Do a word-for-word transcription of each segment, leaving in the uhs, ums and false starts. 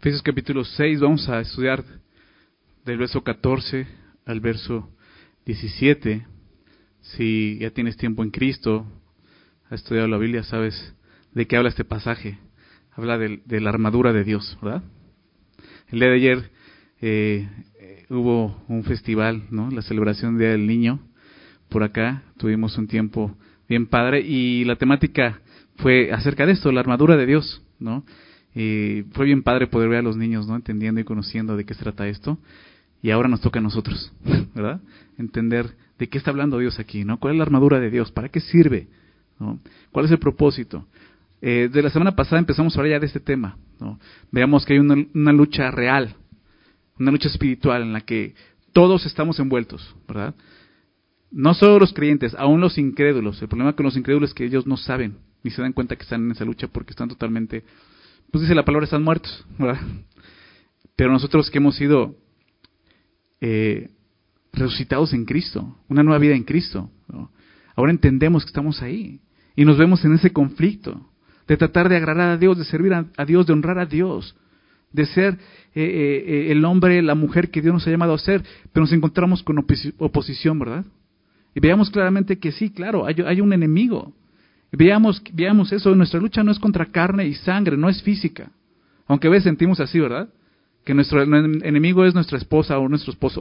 Efesios capítulo seis, vamos a estudiar del verso catorce al verso diecisiete. Si ya tienes tiempo en Cristo, has estudiado la Biblia, sabes de qué habla este pasaje. Habla de, de la armadura de Dios, ¿verdad? El día de ayer eh, eh, hubo un festival, ¿no? La celebración del Día del Niño. Por acá tuvimos un tiempo bien padre y la temática fue acerca de esto, la armadura de Dios, ¿no? Y fue bien padre poder ver a los niños, ¿no? Entendiendo y conociendo de qué se trata esto. Y ahora nos toca a nosotros, ¿verdad? Entender de qué está hablando Dios aquí, ¿no? ¿Cuál es la armadura de Dios? ¿Para qué sirve? ¿No? ¿Cuál es el propósito? Eh, de la semana pasada empezamos a hablar ya de este tema, ¿no? Veamos que hay una, una lucha real, una lucha espiritual en la que todos estamos envueltos, ¿verdad? No solo los creyentes, aún los incrédulos. El problema con los incrédulos es que ellos no saben, ni se dan cuenta que están en esa lucha porque están totalmente, pues dice la palabra, están muertos, ¿verdad? Pero nosotros que hemos sido eh, resucitados en Cristo, una nueva vida en Cristo, ¿no? Ahora entendemos que estamos ahí y nos vemos en ese conflicto de tratar de agradar a Dios, de servir a, a Dios, de honrar a Dios, de ser eh, eh, el hombre, la mujer que Dios nos ha llamado a ser, pero nos encontramos con opos- oposición, ¿verdad? Y veamos claramente que sí, claro, hay, hay un enemigo. Y veamos, veamos eso, nuestra lucha no es contra carne y sangre, no es física. Aunque a veces sentimos así, ¿verdad? Que nuestro enemigo es nuestra esposa o nuestro esposo,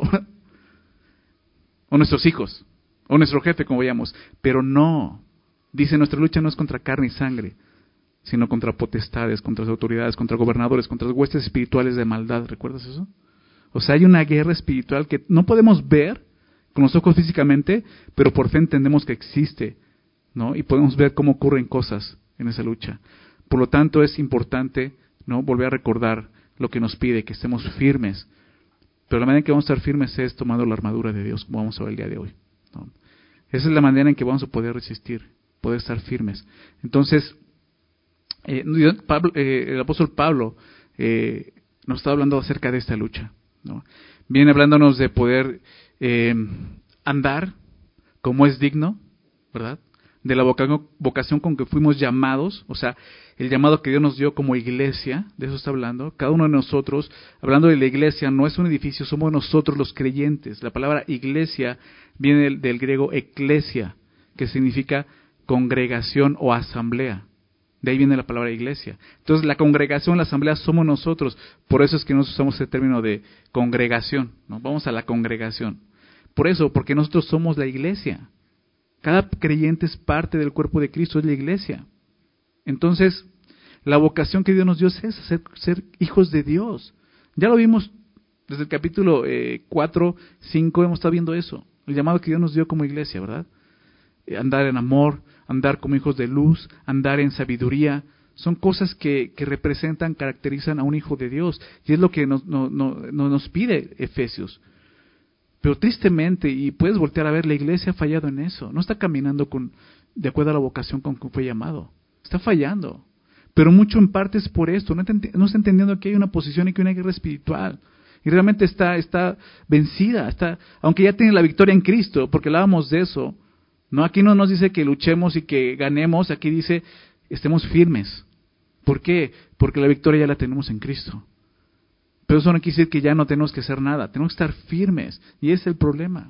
o nuestros hijos, o nuestro jefe, como veamos. Pero no, dice, nuestra lucha no es contra carne y sangre, sino contra potestades, contra las autoridades, contra gobernadores, contra las huestes espirituales de maldad. ¿Recuerdas eso? O sea, hay una guerra espiritual que no podemos ver con los ojos físicamente, pero por fe entendemos que existe, ¿no? Y podemos ver cómo ocurren cosas en esa lucha. Por lo tanto, es importante, ¿no?, volver a recordar lo que nos pide, que estemos firmes. Pero la manera en que vamos a estar firmes es tomando la armadura de Dios, como vamos a ver el día de hoy, ¿no? Esa es la manera en que vamos a poder resistir, poder estar firmes. Entonces, eh, Pablo, eh, el apóstol Pablo eh, nos está hablando acerca de esta lucha, ¿no? Viene hablándonos de poder eh, andar como es digno, ¿verdad? De la voca- vocación con que fuimos llamados, o sea, el llamado que Dios nos dio como iglesia, de eso está hablando. Cada uno de nosotros, hablando de la iglesia, no es un edificio, somos nosotros los creyentes. La palabra iglesia viene del, del griego eklesia, que significa congregación o asamblea. De ahí viene la palabra iglesia. Entonces, la congregación, la asamblea, somos nosotros. Por eso es que nosotros usamos el término de congregación, ¿no? Vamos a la congregación. Por eso, porque nosotros somos la iglesia. Cada creyente es parte del cuerpo de Cristo, es la iglesia. Entonces, la vocación que Dios nos dio es esa, ser, ser hijos de Dios. Ya lo vimos desde el capítulo eh, cuatro, cinco, hemos estado viendo eso. El llamado que Dios nos dio como iglesia, ¿verdad? Eh, andar en amor, andar como hijos de luz, andar en sabiduría. Son cosas que, que representan, caracterizan a un hijo de Dios. Y es lo que nos, no, no, no, nos pide Efesios. Pero tristemente, y puedes voltear a ver, la iglesia ha fallado en eso. No está caminando con, de acuerdo a la vocación con que fue llamado. Está fallando. Pero mucho en parte es por esto. No está, no está entendiendo que hay una posición y que hay una guerra espiritual. Y realmente está, está vencida. Está, aunque ya tiene la victoria en Cristo, porque hablábamos de eso. No, aquí no nos dice que luchemos y que ganemos. Aquí dice, estemos firmes. ¿Por qué? Porque la victoria ya la tenemos en Cristo. Pero eso no quiere decir que ya no tenemos que hacer nada. Tenemos que estar firmes. Y ese es el problema.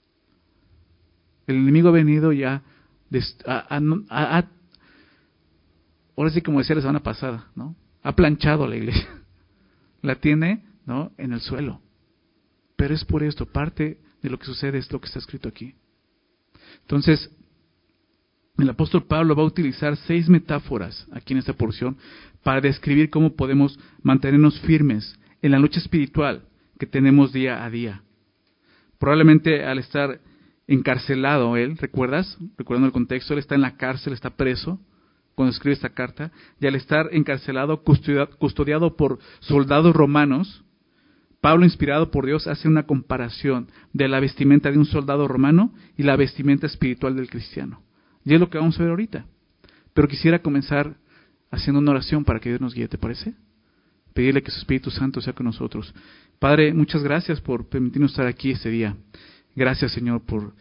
El enemigo ha venido ya a, a, a, a ahora sí, como decía la semana pasada, ¿no? Ha planchado a la iglesia. La tiene, ¿no?, en el suelo. Pero es por esto, parte de lo que sucede es lo que está escrito aquí. Entonces, el apóstol Pablo va a utilizar seis metáforas aquí en esta porción para describir cómo podemos mantenernos firmes en la lucha espiritual que tenemos día a día. Probablemente al estar encarcelado él, ¿recuerdas? Recordando el contexto, él está en la cárcel, está preso cuando escribe esta carta, y al estar encarcelado, custodiado por soldados romanos, Pablo, inspirado por Dios, hace una comparación de la vestimenta de un soldado romano y la vestimenta espiritual del cristiano. Y es lo que vamos a ver ahorita. Pero quisiera comenzar haciendo una oración para que Dios nos guíe, ¿te parece? Pedirle que su Espíritu Santo sea con nosotros. Padre, muchas gracias por permitirnos estar aquí este día. Gracias, Señor, por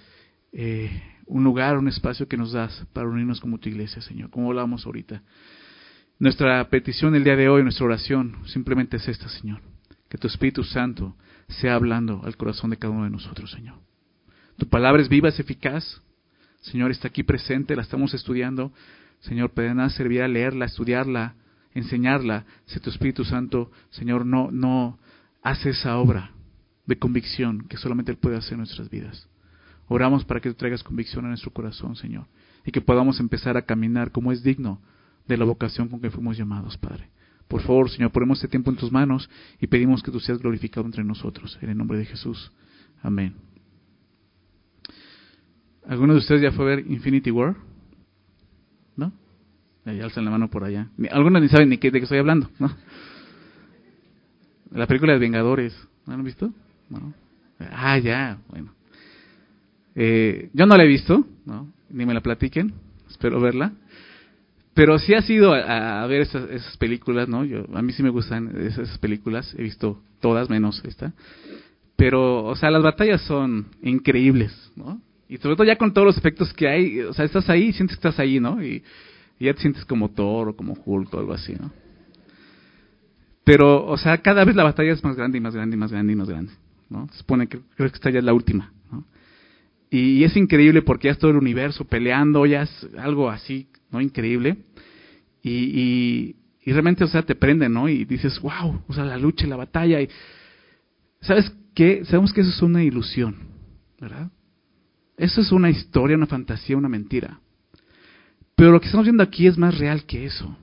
eh, un lugar, un espacio que nos das para unirnos como tu iglesia, Señor, como hablábamos ahorita. Nuestra petición el día de hoy, nuestra oración, simplemente es esta, Señor. Que tu Espíritu Santo sea hablando al corazón de cada uno de nosotros, Señor. Tu palabra es viva, es eficaz. Señor, está aquí presente, la estamos estudiando. Señor, pueden servir a leerla, estudiarla, enseñarla. Si tu Espíritu Santo, Señor, no, no hace esa obra de convicción que solamente Él puede hacer en nuestras vidas. Oramos para que tú traigas convicción a nuestro corazón, Señor, y que podamos empezar a caminar como es digno de la vocación con que fuimos llamados, Padre. Por favor, Señor, ponemos este tiempo en tus manos y pedimos que tú seas glorificado entre nosotros. En el nombre de Jesús. Amén. ¿Alguno de ustedes ya fue a ver Infinity War? ¿No? Ya alzan la mano por allá. Algunos ni saben ni qué, de qué estoy hablando, ¿no? La película de Vengadores, ¿no la han visto? ¿No? Ah, ya, bueno. Eh, yo no la he visto, ¿no? Ni me la platiquen, espero verla. Pero sí has ido a, a ver esas, esas películas, ¿no? Yo, a mí sí me gustan esas, esas películas, he visto todas menos esta. Pero, o sea, las batallas son increíbles, ¿no? Y sobre todo ya con todos los efectos que hay, o sea, estás ahí y sientes que estás ahí, ¿no? Y, y ya te sientes como Thor o como Hulk o algo así, ¿no? Pero, o sea, cada vez la batalla es más grande y más grande y más grande y más grande, ¿no? Se supone que creo que esta ya es la última, ¿no? Y, y es increíble porque ya es todo el universo peleando, ya es algo así, ¿no? Increíble. Y, y, y realmente, o sea, te prende, ¿no? Y dices, wow, o sea, la lucha y la batalla. Y, ¿sabes qué? Sabemos que eso es una ilusión, ¿verdad? Eso es una historia, una fantasía, una mentira. Pero lo que estamos viendo aquí es más real que eso.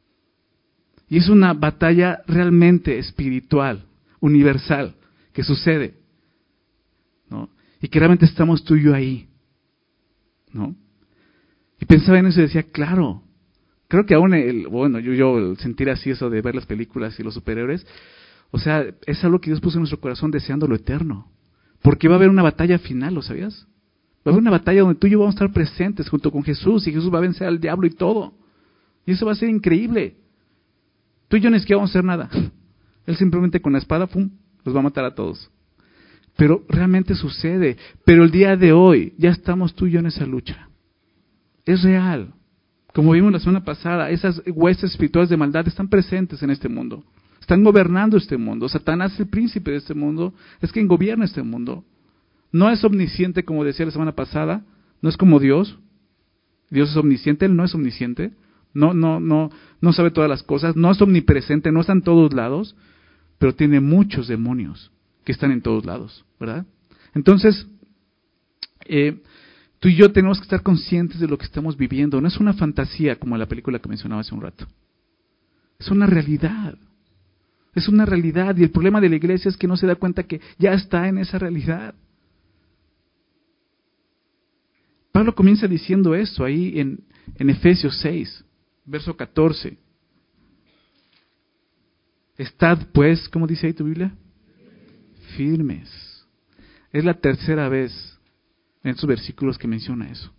Y es una batalla realmente espiritual, universal, que sucede, ¿no? Y que realmente estamos tú y yo ahí, ¿no? Y pensaba en eso y decía, claro, creo que aún, el, bueno, yo, yo el sentir así eso de ver las películas y los superhéroes, o sea, es algo que Dios puso en nuestro corazón deseando lo eterno. Porque va a haber una batalla final, ¿lo sabías? Va a haber una batalla donde tú y yo vamos a estar presentes junto con Jesús y Jesús va a vencer al diablo y todo. Y eso va a ser increíble. Tú y yo ni siquiera vamos a hacer nada. Él simplemente con la espada, ¡pum!, los va a matar a todos. Pero realmente sucede. Pero el día de hoy ya estamos tú y yo en esa lucha. Es real. Como vimos la semana pasada, esas huestes espirituales de maldad están presentes en este mundo. Están gobernando este mundo. Satanás es el príncipe de este mundo. Es quien gobierna este mundo. No es omnisciente, como decía la semana pasada. No es como Dios. Dios es omnisciente, Él no es omnisciente. No, no, no, no sabe todas las cosas. No es omnipresente, no está en todos lados. Pero tiene muchos demonios que están en todos lados, ¿verdad? Entonces, eh, tú y yo tenemos que estar conscientes de lo que estamos viviendo. No es una fantasía como la película que mencionaba hace un rato. Es una realidad. Es una realidad. Y el problema de la iglesia es que no se da cuenta que ya está en esa realidad. Pablo comienza diciendo esto ahí en, en Efesios seis, verso catorce. Estad pues, ¿cómo dice ahí tu Biblia? Firmes. Es la tercera vez en estos versículos que menciona eso.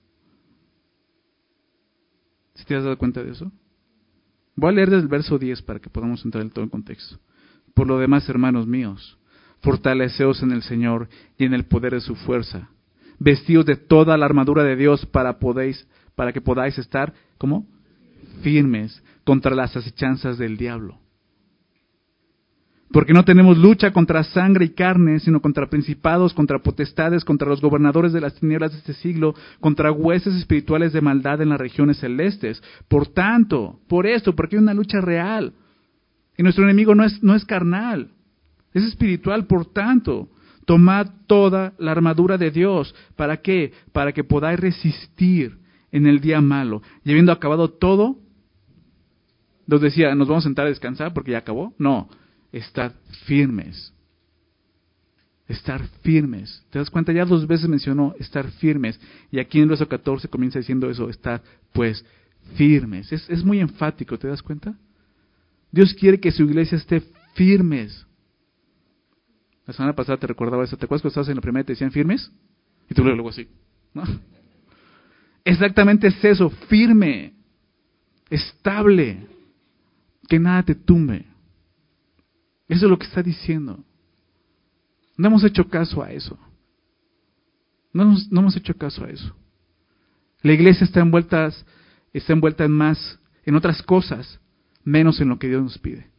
¿Sí te has dado cuenta de eso? Voy a leer desde el verso diez para que podamos entrar en todo el contexto. Por lo demás, hermanos míos, fortaleceos en el Señor y en el poder de su fuerza. Vestidos de toda la armadura de Dios para, podéis, para que podáis estar, ¿cómo? Firmes contra las acechanzas del diablo. Porque no tenemos lucha contra sangre y carne, sino contra principados, contra potestades, contra los gobernadores de las tinieblas de este siglo, contra huestes espirituales de maldad en las regiones celestes. Por tanto, por esto, porque hay una lucha real. Y nuestro enemigo no es, no es carnal, es espiritual. Por tanto, tomad toda la armadura de Dios. ¿Para qué? Para que podáis resistir en el día malo. Y habiendo acabado todo, nos decía, ¿nos vamos a sentar a descansar porque ya acabó? No. Estar firmes. Estar firmes. ¿Te das cuenta? Ya dos veces mencionó estar firmes. Y aquí en el verso catorce comienza diciendo eso, estar pues firmes. Es, es muy enfático, ¿te das cuenta? Dios quiere que su iglesia esté firmes. La semana pasada te recordaba eso. ¿Te acuerdas cuando estabas en la primera y te decían firmes? Y tú luego así, ¿no? Exactamente es eso, firme, estable, que nada te tumbe. Eso es lo que está diciendo. No hemos hecho caso a eso. No hemos, no hemos hecho caso a eso. La iglesia está envuelta, está envuelta en más, en otras cosas, menos en lo que Dios nos pide.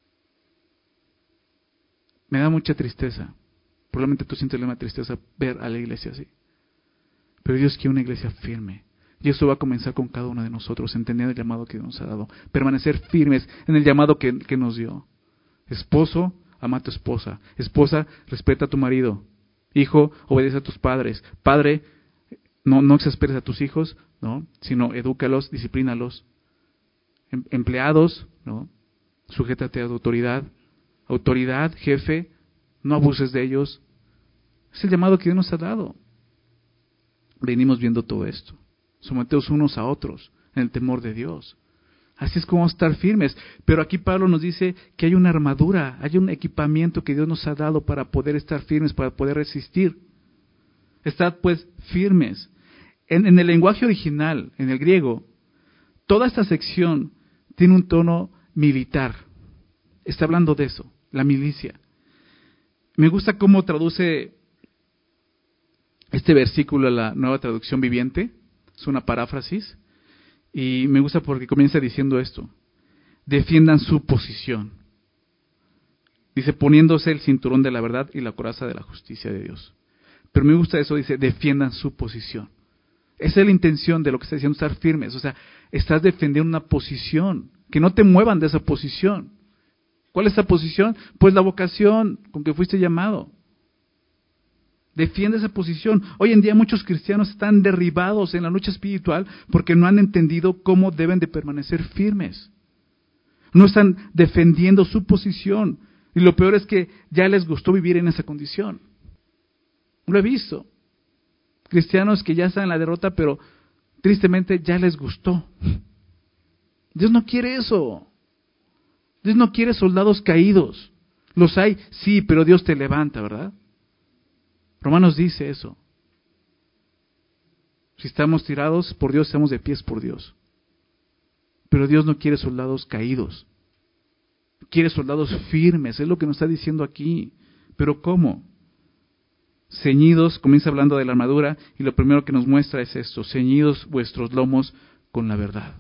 Me da mucha tristeza. Probablemente tú sientes una tristeza ver a la iglesia así. Pero Dios quiere una iglesia firme. Y eso va a comenzar con cada uno de nosotros, entendiendo el llamado que nos ha dado. Permanecer firmes en el llamado que, que nos dio. Esposo, ama a tu esposa. Esposa, respeta a tu marido. Hijo, obedece a tus padres. Padre, no, no exasperes a tus hijos, ¿no? Sino edúcalos, disciplínalos. Em, empleados, ¿no? Sujétate a tu autoridad. Autoridad, jefe, no abuses de ellos. Es el llamado que Dios nos ha dado. Venimos viendo todo esto. Someteos unos a otros en el temor de Dios. Así es como vamos a estar firmes. Pero aquí Pablo nos dice que hay una armadura, hay un equipamiento que Dios nos ha dado para poder estar firmes, para poder resistir. Estad pues firmes. En, en el lenguaje original, en el griego, toda esta sección tiene un tono militar. Está hablando de eso, la milicia. Me gusta cómo traduce este versículo a la Nueva Traducción Viviente. Es una paráfrasis. Y me gusta porque comienza diciendo esto. Defiendan su posición. Dice, poniéndose el cinturón de la verdad y la coraza de la justicia de Dios. Pero me gusta eso, dice, defiendan su posición. Esa es la intención de lo que está diciendo, estar firmes. O sea, estás defendiendo una posición. Que no te muevan de esa posición. ¿Cuál es esa posición? Pues la vocación con que fuiste llamado. Defiende esa posición. Hoy en día muchos cristianos están derribados en la lucha espiritual porque no han entendido cómo deben de permanecer firmes. No están defendiendo su posición. Y lo peor es que ya les gustó vivir en esa condición. Lo he visto. Cristianos que ya están en la derrota, pero tristemente ya les gustó. Dios no quiere eso. Dios no quiere soldados caídos. Los hay, sí, pero Dios te levanta, ¿verdad? Romanos dice eso. Si estamos tirados por Dios, estamos de pies por Dios. Pero Dios no quiere soldados caídos. Quiere soldados firmes, es lo que nos está diciendo aquí. ¿Pero cómo? Ceñidos, comienza hablando de la armadura, y lo primero que nos muestra es esto: ceñidos vuestros lomos con la verdad.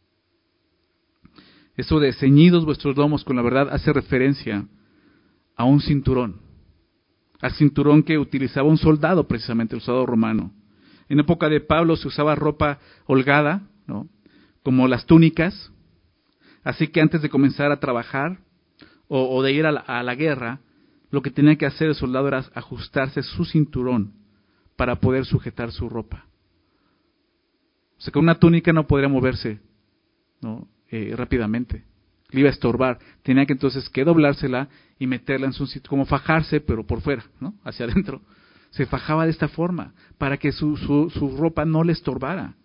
Eso de ceñidos vuestros lomos con la verdad hace referencia a un cinturón. Al cinturón que utilizaba un soldado, precisamente el soldado romano. En época de Pablo se usaba ropa holgada, ¿no? Como las túnicas. Así que antes de comenzar a trabajar o, o de ir a la, a la guerra, lo que tenía que hacer el soldado era ajustarse su cinturón para poder sujetar su ropa. O sea, con una túnica no podría moverse, ¿no? Eh, rápidamente. Le iba a estorbar. Tenía que entonces que doblársela y meterla en su sitio, como fajarse, pero por fuera, ¿no? Hacia adentro. Se fajaba de esta forma, para que su, su, su ropa no le estorbara.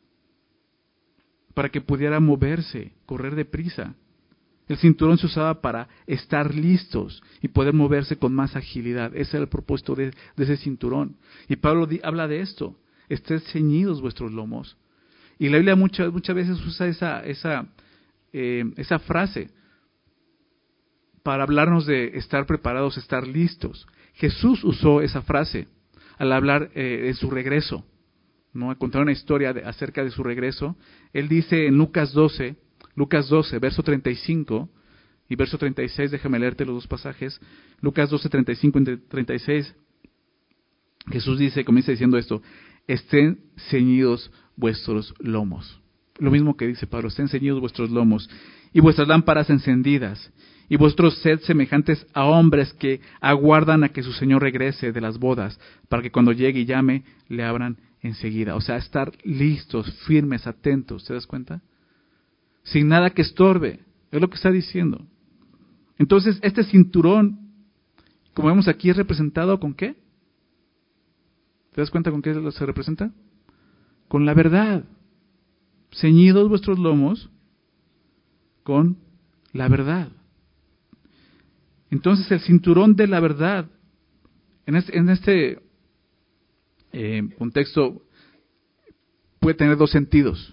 Para que pudiera moverse, correr deprisa. El cinturón se usaba para estar listos y poder moverse con más agilidad. Ese era el propósito de, de ese cinturón. Y Pablo di, habla de esto. Estén ceñidos vuestros lomos. Y la Biblia muchas, muchas veces usa esa, esa, eh, esa frase para hablarnos de estar preparados, estar listos. Jesús usó esa frase al hablar eh, de su regreso, ¿no? A contar una historia de, acerca de su regreso. Él dice en Lucas doce, Lucas doce, verso treinta y cinco y verso treinta y seis, déjame leerte los dos pasajes. Lucas doce, treinta y cinco y treinta y seis, Jesús dice, comienza diciendo esto: estén ceñidos vuestros lomos. Lo mismo que dice Pablo: estén ceñidos vuestros lomos y vuestras lámparas encendidas, y vuestros sed semejantes a hombres que aguardan a que su Señor regrese de las bodas, para que cuando llegue y llame, le abran enseguida. O sea, estar listos, firmes, atentos. ¿Te das cuenta? Sin nada que estorbe. Es lo que está diciendo. Entonces, este cinturón, como vemos aquí, es representado ¿con qué? ¿Te das cuenta con qué se representa? Con la verdad. Ceñidos vuestros lomos con la verdad. Entonces, el cinturón de la verdad, en este, en este eh, contexto, puede tener dos sentidos.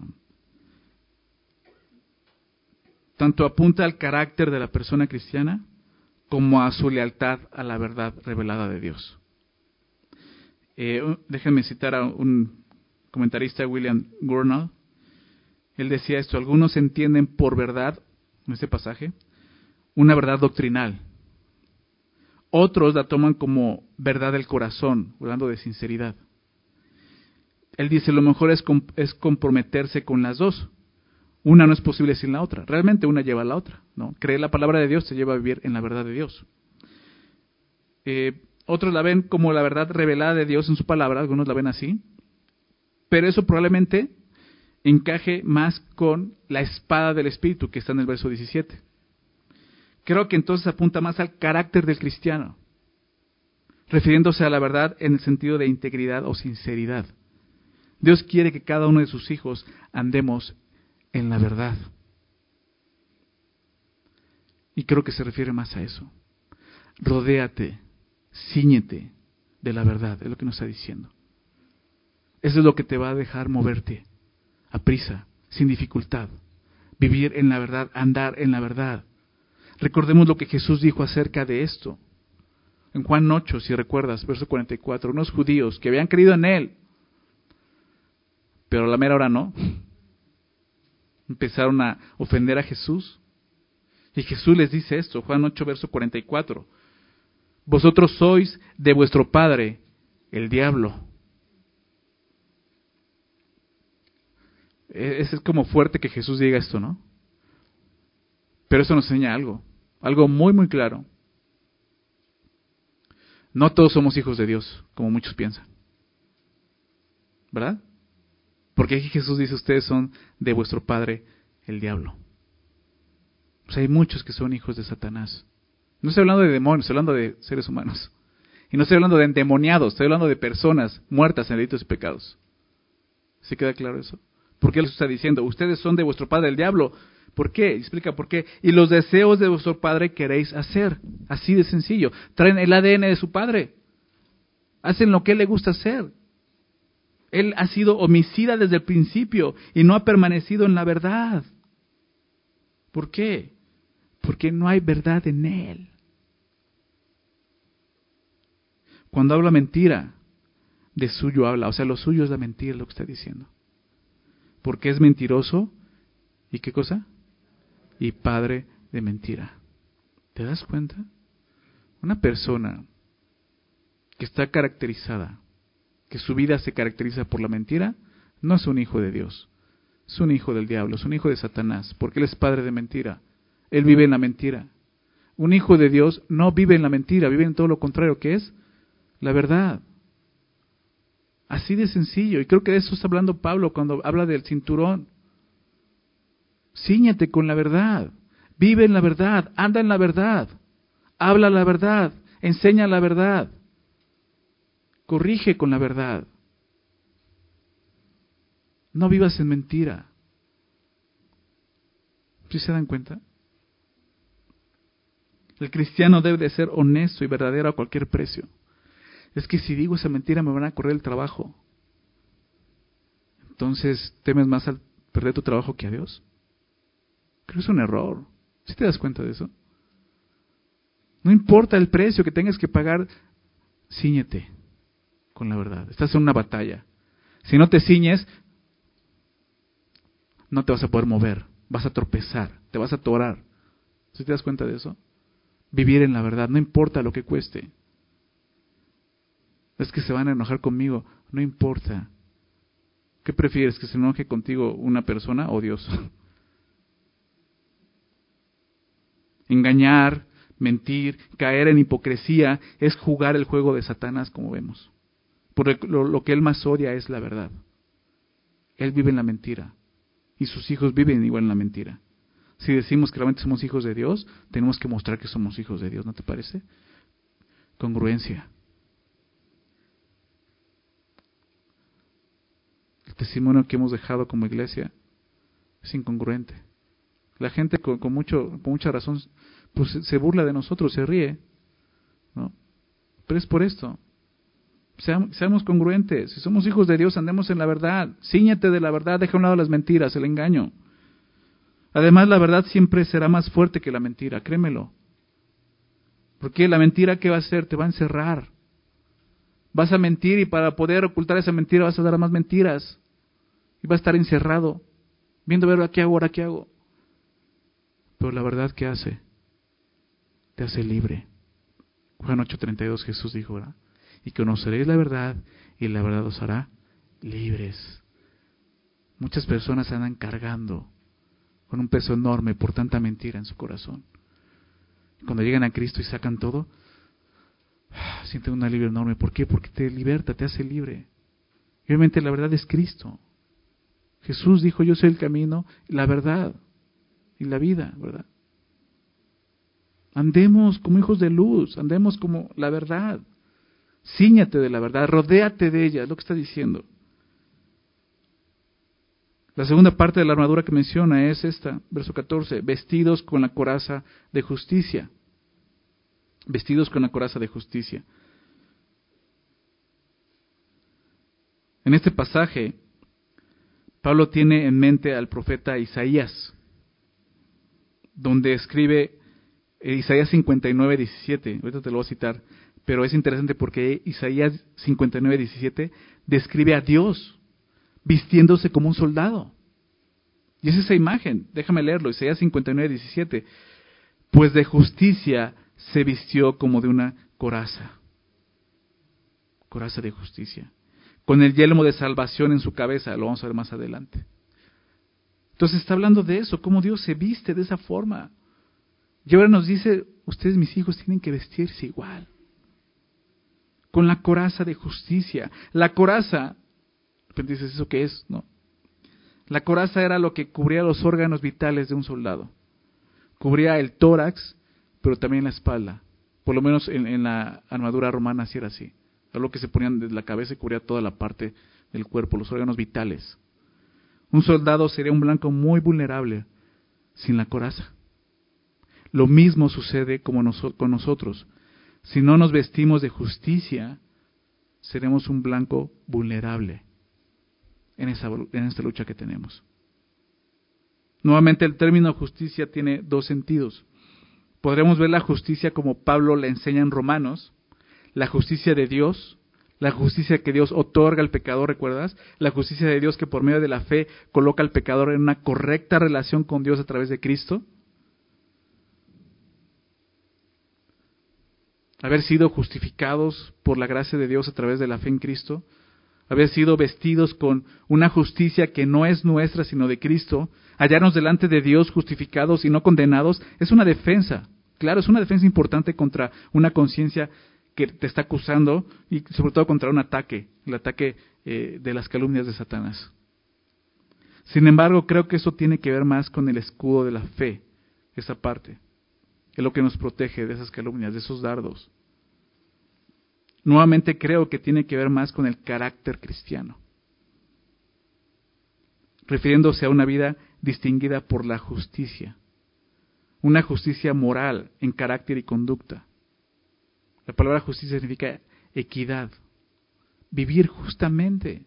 Tanto apunta al carácter de la persona cristiana como a su lealtad a la verdad revelada de Dios. Eh, déjenme citar a un comentarista, William Gurnall. Él decía esto: algunos entienden por verdad en este pasaje, una verdad doctrinal. Otros la toman como verdad del corazón, hablando de sinceridad. Él dice, lo mejor es, comp- es comprometerse con las dos. Una no es posible sin la otra. Realmente una lleva a la otra, ¿no? Creer la palabra de Dios te lleva a vivir en la verdad de Dios. Eh, otros la ven como la verdad revelada de Dios en su palabra, algunos la ven así, pero eso probablemente encaje más con la espada del Espíritu que está en el verso diecisiete. Creo que entonces apunta más al carácter del cristiano, refiriéndose a la verdad en el sentido de integridad o sinceridad. Dios quiere que cada uno de sus hijos andemos en la verdad. Y creo que se refiere más a eso. Rodéate, cíñete de la verdad, es lo que nos está diciendo. Eso es lo que te va a dejar moverte a prisa, sin dificultad. Vivir en la verdad, andar en la verdad. Recordemos lo que Jesús dijo acerca de esto. En Juan ocho, si recuerdas, verso cuarenta y cuatro, unos judíos que habían creído en Él, pero a la mera hora no. Empezaron a ofender a Jesús. Y Jesús les dice esto, Juan ocho, verso cuarenta y cuatro. Vosotros sois de vuestro padre, el diablo. Es, es como fuerte que Jesús diga esto, ¿no? Pero eso nos enseña algo, algo muy, muy claro. No todos somos hijos de Dios, como muchos piensan. ¿Verdad? Porque aquí Jesús dice, ustedes son de vuestro padre, el diablo. Pues hay muchos que son hijos de Satanás. No estoy hablando de demonios, estoy hablando de seres humanos. Y no estoy hablando de endemoniados, estoy hablando de personas muertas en delitos y pecados. ¿Sí queda claro eso? ¿Por qué les está diciendo? Ustedes son de vuestro padre, el diablo. ¿Por qué? Explica por qué. Y los deseos de vuestro padre queréis hacer. Así de sencillo. Traen el A D N de su padre. Hacen lo que él le gusta hacer. Él ha sido homicida desde el principio y no ha permanecido en la verdad. ¿Por qué? Porque no hay verdad en él. Cuando habla mentira, de suyo habla. O sea, lo suyo es la mentira, lo que está diciendo. Porque es mentiroso. ¿Y qué cosa? Y padre de mentira. ¿Te das cuenta? Una persona que está caracterizada, que su vida se caracteriza por la mentira, no es un hijo de Dios. Es un hijo del diablo, es un hijo de Satanás, porque él es padre de mentira. Él vive en la mentira. Un hijo de Dios no vive en la mentira, vive en todo lo contrario, que es la verdad. Así de sencillo. Y creo que de eso está hablando Pablo cuando habla del cinturón. Cíñate con la verdad. Vive en la verdad. Anda en la verdad. Habla la verdad. Enseña la verdad. Corrige con la verdad. No vivas en mentira. ¿Sí se dan cuenta? El cristiano debe de ser honesto y verdadero a cualquier precio. Es que si digo esa mentira me van a correr el trabajo. Entonces, ¿temes más al perder tu trabajo que a Dios? Creo que es un error. ¿Sí te das cuenta de eso? No importa el precio que tengas que pagar, cíñete con la verdad. Estás en una batalla. Si no te ciñes, no te vas a poder mover. Vas a tropezar, te vas a atorar. ¿Sí te das cuenta de eso? Vivir en la verdad, no importa lo que cueste. Es que se van a enojar conmigo, no importa. ¿Qué prefieres, que se enoje contigo una persona o Dios? Engañar, mentir, caer en hipocresía es jugar el juego de Satanás, como vemos. Porque lo, lo que él más odia es la verdad. Él vive en la mentira y sus hijos viven igual en la mentira. Si decimos que realmente somos hijos de Dios, tenemos que mostrar que somos hijos de Dios, ¿no te parece? Congruencia. El testimonio que hemos dejado como iglesia es incongruente. La gente con, con, mucho, con mucha razón pues, se burla de nosotros, se ríe, ¿no? Pero es por esto. Seamos, seamos congruentes. Si somos hijos de Dios, andemos en la verdad. Cíñete de la verdad, deja a un lado las mentiras, el engaño. Además, la verdad siempre será más fuerte que la mentira, créemelo. Porque la mentira, ¿qué va a hacer? Te va a encerrar. Vas a mentir y para poder ocultar esa mentira vas a dar más mentiras. Y vas a estar encerrado, viendo a ver, ¿qué hago ahora? ¿Qué hago? Pero la verdad, ¿qué hace? Te hace libre. Juan ocho treinta y dos, Jesús dijo, ¿verdad? Y conoceréis la verdad, y la verdad os hará libres. Muchas personas andan cargando con un peso enorme por tanta mentira en su corazón. Cuando llegan a Cristo y sacan todo, sienten un alivio enorme. ¿Por qué? Porque te liberta, te hace libre. Y obviamente la verdad es Cristo. Jesús dijo, yo soy el camino, la verdad y la vida, ¿verdad? Andemos como hijos de luz, andemos como la verdad. Cíñate de la verdad, rodéate de ella, es lo que está diciendo. La segunda parte de la armadura que menciona es esta, verso catorce, vestidos con la coraza de justicia. Vestidos con la coraza de justicia. En este pasaje, Pablo tiene en mente al profeta Isaías, donde escribe Isaías cincuenta y nueve, diecisiete, ahorita te lo voy a citar, pero es interesante porque Isaías cincuenta y nueve, diecisiete describe a Dios vistiéndose como un soldado. Y es esa imagen, déjame leerlo, Isaías cincuenta y nueve, diecisiete. Pues de justicia se vistió como de una coraza. Coraza de justicia. Con el yelmo de salvación en su cabeza, lo vamos a ver más adelante. Entonces está hablando de eso, cómo Dios se viste de esa forma. Y ahora nos dice, ustedes mis hijos tienen que vestirse igual. Con la coraza de justicia. La coraza, dices, ¿eso qué es? No. La coraza era lo que cubría los órganos vitales de un soldado. Cubría el tórax, pero también la espalda. Por lo menos en, en la armadura romana sí era así. Algo que se ponían desde la cabeza y cubría toda la parte del cuerpo, los órganos vitales. Un soldado sería un blanco muy vulnerable sin la coraza. Lo mismo sucede como noso- con nosotros. Si no nos vestimos de justicia, seremos un blanco vulnerable en, esa, en esta lucha que tenemos. Nuevamente el término justicia tiene dos sentidos. Podremos ver la justicia como Pablo la enseña en Romanos, la justicia de Dios, la justicia que Dios otorga al pecador, ¿recuerdas? La justicia de Dios que por medio de la fe coloca al pecador en una correcta relación con Dios a través de Cristo. Haber sido justificados por la gracia de Dios a través de la fe en Cristo, haber sido vestidos con una justicia que no es nuestra sino de Cristo, hallarnos delante de Dios justificados y no condenados, es una defensa. Claro, es una defensa importante contra una conciencia que te está acusando y sobre todo contra un ataque, el ataque eh, de las calumnias de Satanás. Sin embargo, creo que eso tiene que ver más con el escudo de la fe, esa parte. Es lo que nos protege de esas calumnias, de esos dardos. Nuevamente creo que tiene que ver más con el carácter cristiano, refiriéndose a una vida distinguida por la justicia, una justicia moral en carácter y conducta. La palabra justicia significa equidad, vivir justamente.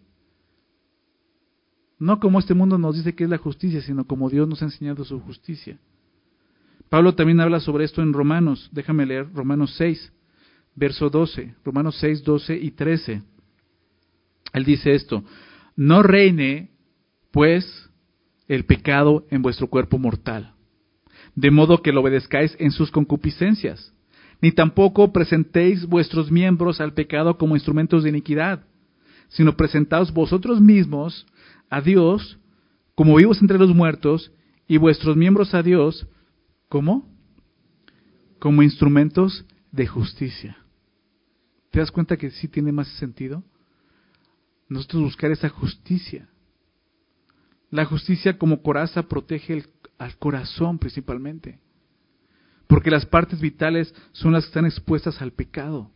No como este mundo nos dice que es la justicia, sino como Dios nos ha enseñado su justicia. Pablo también habla sobre esto en Romanos. Déjame leer Romanos seis, verso doce. Romanos seis, doce y trece. Él dice esto: no reine, pues, el pecado en vuestro cuerpo mortal, de modo que lo obedezcáis en sus concupiscencias, ni tampoco presentéis vuestros miembros al pecado como instrumentos de iniquidad, sino presentaos vosotros mismos a Dios como vivos entre los muertos, y vuestros miembros a Dios, ¿cómo? Como instrumentos de justicia. ¿Te das cuenta que sí tiene más sentido? Nosotros buscar esa justicia. La justicia como coraza protege el, al corazón principalmente. Porque las partes vitales son las que están expuestas al pecado.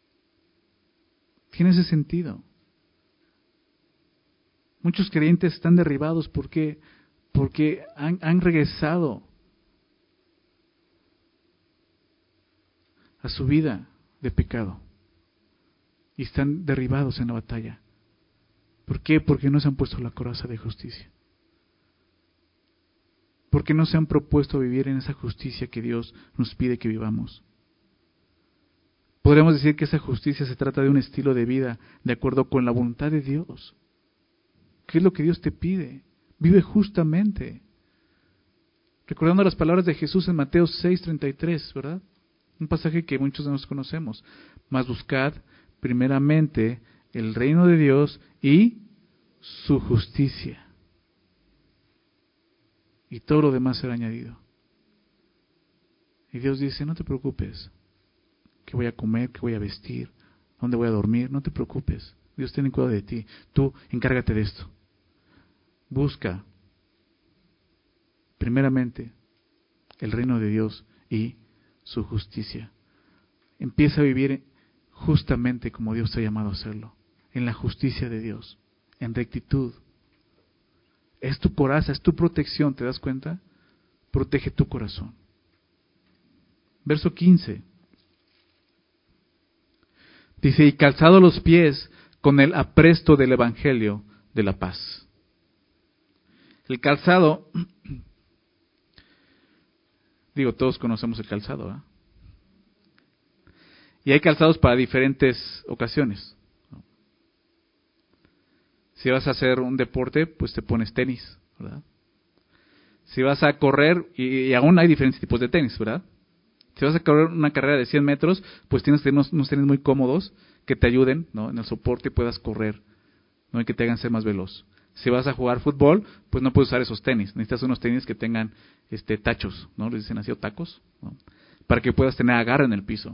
Tiene ese sentido. Muchos creyentes están derribados porque, porque han, han regresado a su vida de pecado. Y están derribados en la batalla. ¿Por qué? Porque no se han puesto la coraza de justicia. Porque no se han propuesto vivir en esa justicia que Dios nos pide que vivamos. Podríamos decir que esa justicia se trata de un estilo de vida de acuerdo con la voluntad de Dios. ¿Qué es lo que Dios te pide? Vive justamente. Recordando las palabras de Jesús en Mateo seis treinta y tres, ¿verdad? Un pasaje que muchos de nosotros conocemos. Mas buscad primeramente el reino de Dios y su justicia. Y todo lo demás será añadido. Y Dios dice, no te preocupes. ¿Qué voy a comer? ¿Qué voy a vestir? ¿Dónde voy a dormir? No te preocupes. Dios tiene cuidado de ti. Tú encárgate de esto. Busca primeramente el reino de Dios y su justicia. Empieza a vivir justamente como Dios te ha llamado a hacerlo, en la justicia de Dios, en rectitud. Es tu coraza, es tu protección, ¿te das cuenta? Protege tu corazón. Verso quince. Dice, y calzado los pies con el apresto del evangelio de la paz. El calzado, digo, todos conocemos el calzado, ¿verdad? Y hay calzados para diferentes ocasiones. Si vas a hacer un deporte, pues te pones tenis, ¿verdad? Si vas a correr, y, y aún hay diferentes tipos de tenis, ¿verdad? Si vas a correr una carrera de cien metros, pues tienes que tener unos, unos tenis muy cómodos que te ayuden, ¿no?, en el soporte y puedas correr, ¿no?, y que te hagan ser más veloz. Si vas a jugar fútbol, pues no puedes usar esos tenis. Necesitas unos tenis que tengan este tachos, ¿no? Les dicen así, o tacos, ¿no?, para que puedas tener agarre en el piso.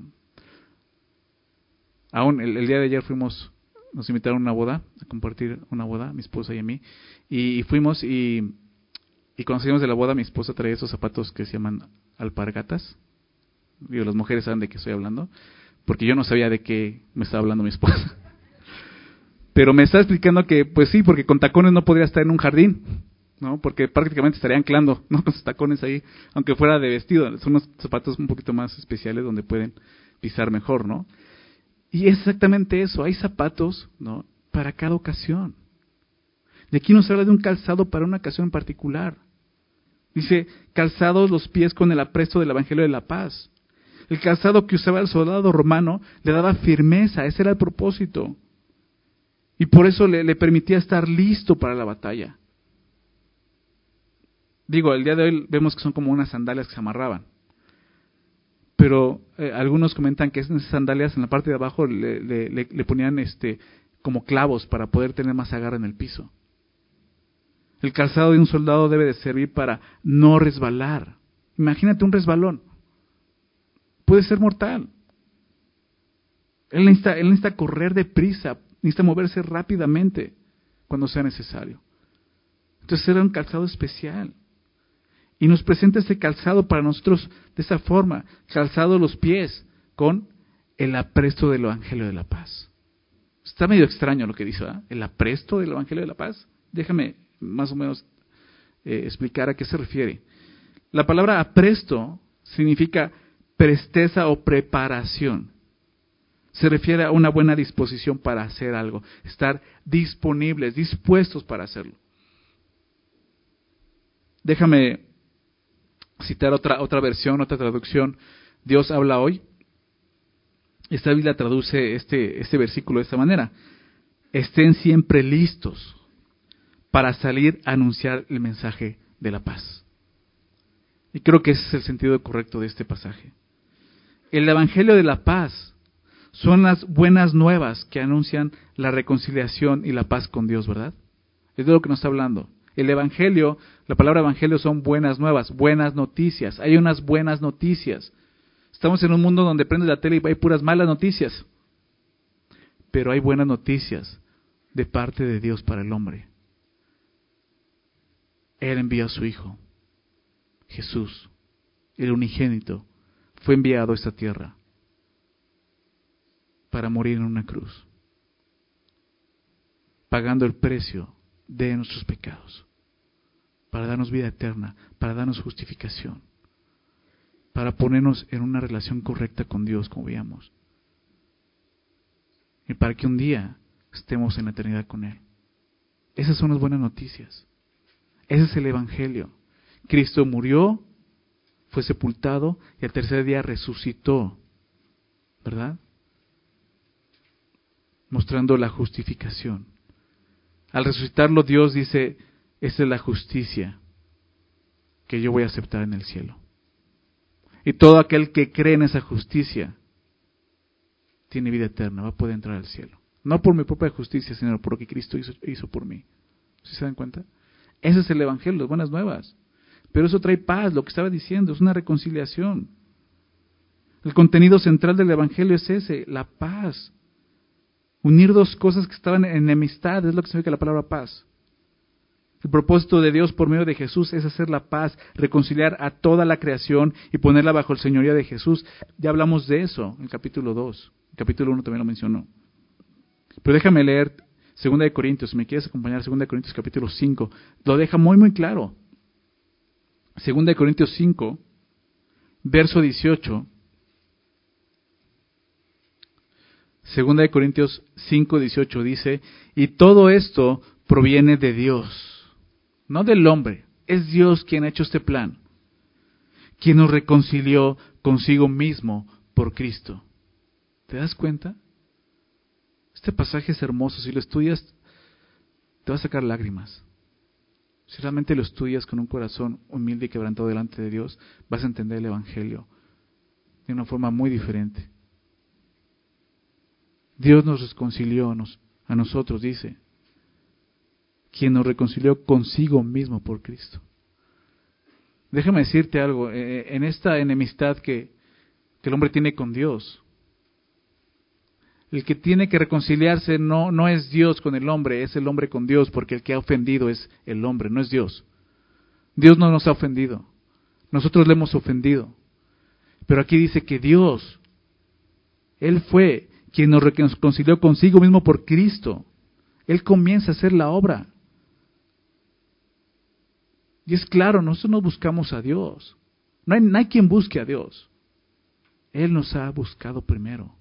Aún el, el día de ayer fuimos, nos invitaron a una boda, a compartir una boda, mi esposa y a mí, y, y fuimos y, y cuando salimos de la boda, mi esposa traía esos zapatos que se llaman alpargatas. Digo, las mujeres saben de qué estoy hablando, porque yo no sabía de qué me estaba hablando mi esposa. Pero me está explicando que, pues sí, porque con tacones no podría estar en un jardín, ¿no? Porque prácticamente estaría anclando, ¿no?, con sus tacones ahí, aunque fuera de vestido. Son unos zapatos un poquito más especiales donde pueden pisar mejor, ¿no? Y es exactamente eso, hay zapatos, ¿no?, para cada ocasión. Y aquí nos habla de un calzado para una ocasión en particular. Dice, calzados los pies con el apresto del evangelio de la paz. El calzado que usaba el soldado romano le daba firmeza, ese era el propósito. Y por eso le, le permitía estar listo para la batalla. Digo, el día de hoy vemos que son como unas sandalias que se amarraban. Pero eh, algunos comentan que esas sandalias en la parte de abajo le, le, le, le ponían este como clavos para poder tener más agarre en el piso. El calzado de un soldado debe de servir para no resbalar. Imagínate un resbalón. Puede ser mortal. Él necesita, él necesita correr deprisa, necesita moverse rápidamente cuando sea necesario. Entonces era un calzado especial. Y nos presenta este calzado para nosotros de esa forma, calzado los pies con el apresto del evangelio de la paz. Está medio extraño lo que dice, ¿verdad? El apresto del evangelio de la paz. Déjame más o menos eh, explicar a qué se refiere. La palabra apresto significa presteza o preparación. Se refiere a una buena disposición para hacer algo, estar disponibles, dispuestos para hacerlo. Déjame citar otra, otra versión, otra traducción. Dios habla hoy. Esta Biblia traduce este, este versículo de esta manera. Estén siempre listos para salir a anunciar el mensaje de la paz. Y creo que ese es el sentido correcto de este pasaje. El evangelio de la paz son las buenas nuevas que anuncian la reconciliación y la paz con Dios, ¿verdad? Es de lo que nos está hablando. El evangelio, la palabra evangelio son buenas nuevas, buenas noticias. Hay unas buenas noticias. Estamos en un mundo donde prendes la tele y hay puras malas noticias. Pero hay buenas noticias de parte de Dios para el hombre. Él envió a su Hijo, Jesús, el unigénito, fue enviado a esta tierra para morir en una cruz, pagando el precio de nuestros pecados, para darnos vida eterna, para darnos justificación, para ponernos en una relación correcta con Dios, como veíamos, y para que un día estemos en la eternidad con Él. Esas son las buenas noticias. Ese es el evangelio. Cristo murió, fue sepultado y al tercer día resucitó, ¿verdad? Mostrando la justificación. Al resucitarlo, Dios dice, esa es la justicia que yo voy a aceptar en el cielo. Y todo aquel que cree en esa justicia tiene vida eterna, va a poder entrar al cielo. No por mi propia justicia, sino por lo que Cristo hizo, hizo por mí. ¿Sí se dan cuenta? Ese es el Evangelio, las buenas nuevas. Pero eso trae paz, lo que estaba diciendo, es una reconciliación. El contenido central del Evangelio es ese, la paz. Unir dos cosas que estaban en enemistad, es lo que significa la palabra paz. El propósito de Dios por medio de Jesús es hacer la paz, reconciliar a toda la creación y ponerla bajo el señorío de Jesús. Ya hablamos de eso en el capítulo dos. El capítulo uno también lo mencionó. Pero déjame leer Segunda de Corintios, si me quieres acompañar, Segunda de Corintios capítulo cinco. Lo deja muy muy claro. Segunda de Corintios cinco, verso dieciocho. Segunda de Corintios cinco, dieciocho dice, y todo esto proviene de Dios. No del hombre, es Dios quien ha hecho este plan, quien nos reconcilió consigo mismo por Cristo. ¿Te das cuenta? Este pasaje es hermoso, si lo estudias te va a sacar lágrimas. Si realmente lo estudias con un corazón humilde y quebrantado delante de Dios, vas a entender el Evangelio de una forma muy diferente. Dios nos reconcilió a nosotros, dice, quien nos reconcilió consigo mismo por Cristo. Déjame decirte algo, en esta enemistad que, que el hombre tiene con Dios, el que tiene que reconciliarse no, no es Dios con el hombre, es el hombre con Dios, porque el que ha ofendido es el hombre, no es Dios. Dios no nos ha ofendido, nosotros le hemos ofendido. Pero aquí dice que Dios, Él fue quien nos reconcilió consigo mismo por Cristo. Él comienza a hacer la obra. Y es claro, nosotros no buscamos a Dios. No hay, no hay quien busque a Dios. Él nos ha buscado primero.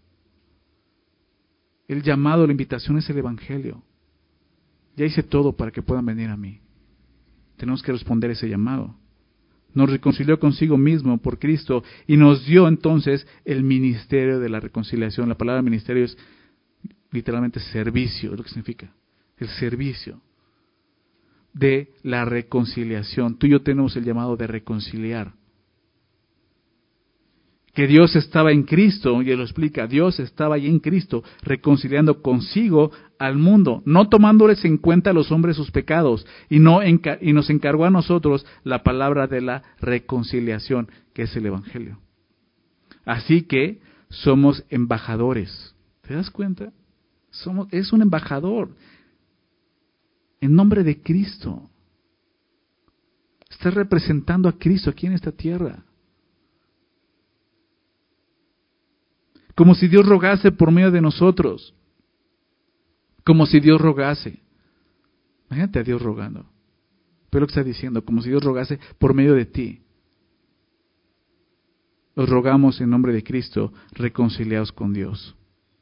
El llamado, la invitación es el Evangelio. Ya hice todo para que puedan venir a mí. Tenemos que responder ese llamado. Nos reconcilió consigo mismo por Cristo y nos dio entonces el ministerio de la reconciliación. La palabra ministerio es literalmente servicio, es lo que significa. El servicio de la reconciliación. Tú y yo tenemos el llamado de reconciliar. Que Dios estaba en Cristo, y Él lo explica, Dios estaba ahí en Cristo, reconciliando consigo al mundo, no tomándoles en cuenta a los hombres sus pecados, y, no enca- y nos encargó a nosotros la palabra de la reconciliación, que es el Evangelio. Así que somos embajadores. ¿Te das cuenta? Somos, es un embajador en nombre de Cristo. Estás representando a Cristo aquí en esta tierra. Como si Dios rogase por medio de nosotros. Como si Dios rogase. Imagínate a Dios rogando. Pero lo que está diciendo, como si Dios rogase por medio de ti. Os rogamos en nombre de Cristo, reconciliaos con Dios.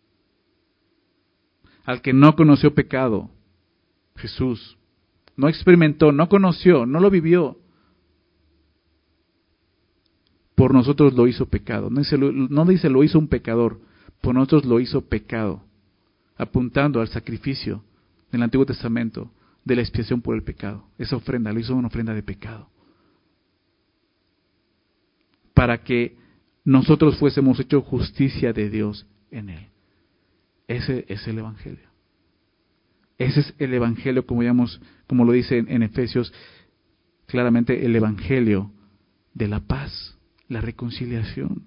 Al que no conoció pecado, Jesús, no experimentó, no conoció, no lo vivió, por nosotros lo hizo pecado. No dice, no dice lo hizo un pecador, por nosotros lo hizo pecado, apuntando al sacrificio del Antiguo Testamento de la expiación por el pecado. Esa ofrenda lo hizo una ofrenda de pecado, para que nosotros fuésemos hecho justicia de Dios en Él. Ese es el Evangelio. Ese es el Evangelio, como, llamamos, como lo dice en, en Efesios, claramente el Evangelio de la paz, la reconciliación.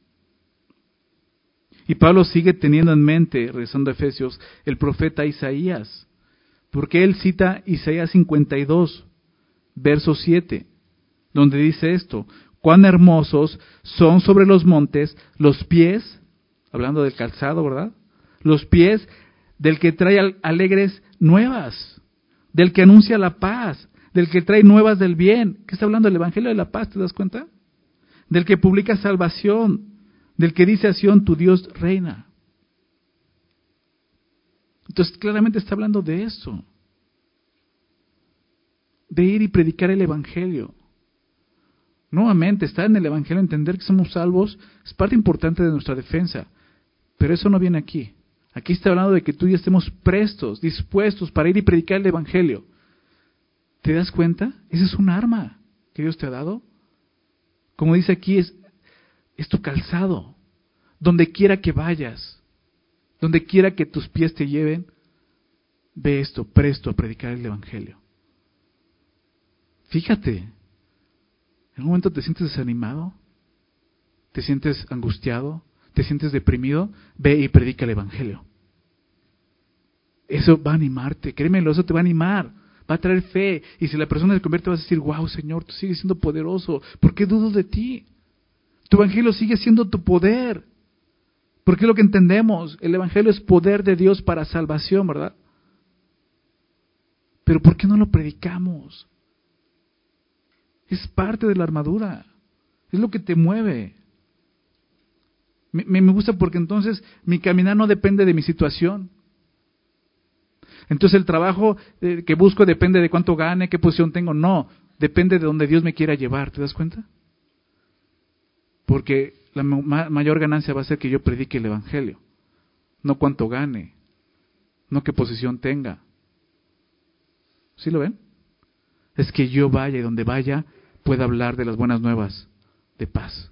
Y Pablo sigue teniendo en mente, regresando a Efesios, el profeta Isaías, porque él cita Isaías cincuenta y dos, verso siete, donde dice esto: cuán hermosos son sobre los montes los pies, hablando del calzado, ¿verdad? Los pies del que trae alegres nuevas, del que anuncia la paz, del que trae nuevas del bien. ¿Qué está hablando? El Evangelio de la paz, ¿te das cuenta? Del que publica salvación, del que dice a Sión, tu Dios reina. Entonces claramente está hablando de eso, de ir y predicar el Evangelio. Nuevamente, estar en el Evangelio, entender que somos salvos, es parte importante de nuestra defensa, pero eso no viene aquí. Aquí está hablando de que tú y yo estemos prestos, dispuestos para ir y predicar el Evangelio. ¿Te das cuenta? Esa es un arma. que Dios te ha dado? Como dice aquí, es, es tu calzado. Donde quiera que vayas, donde quiera que tus pies te lleven, ve esto, presto a predicar el Evangelio. Fíjate, en un momento te sientes desanimado, te sientes angustiado, te sientes deprimido, ve y predica el Evangelio. Eso va a animarte, créemelo, eso te va a animar, va a traer fe. Y si la persona se convierte vas a decir, wow, Señor, tú sigues siendo poderoso, ¿por qué dudo de ti? Tu Evangelio sigue siendo tu poder. Porque es lo que entendemos, el Evangelio es poder de Dios para salvación, ¿verdad? Pero ¿por qué no lo predicamos? Es parte de la armadura, es lo que te mueve. Me, me gusta porque entonces mi caminar no depende de mi situación. Entonces el trabajo eh, que busco depende de cuánto gane, qué posición tengo. No, depende de donde Dios me quiera llevar, ¿te das cuenta? Porque la ma- mayor ganancia va a ser que yo predique el Evangelio, no cuánto gane, no qué posición tenga. ¿Sí lo ven? Es que yo vaya y donde vaya pueda hablar de las buenas nuevas de paz.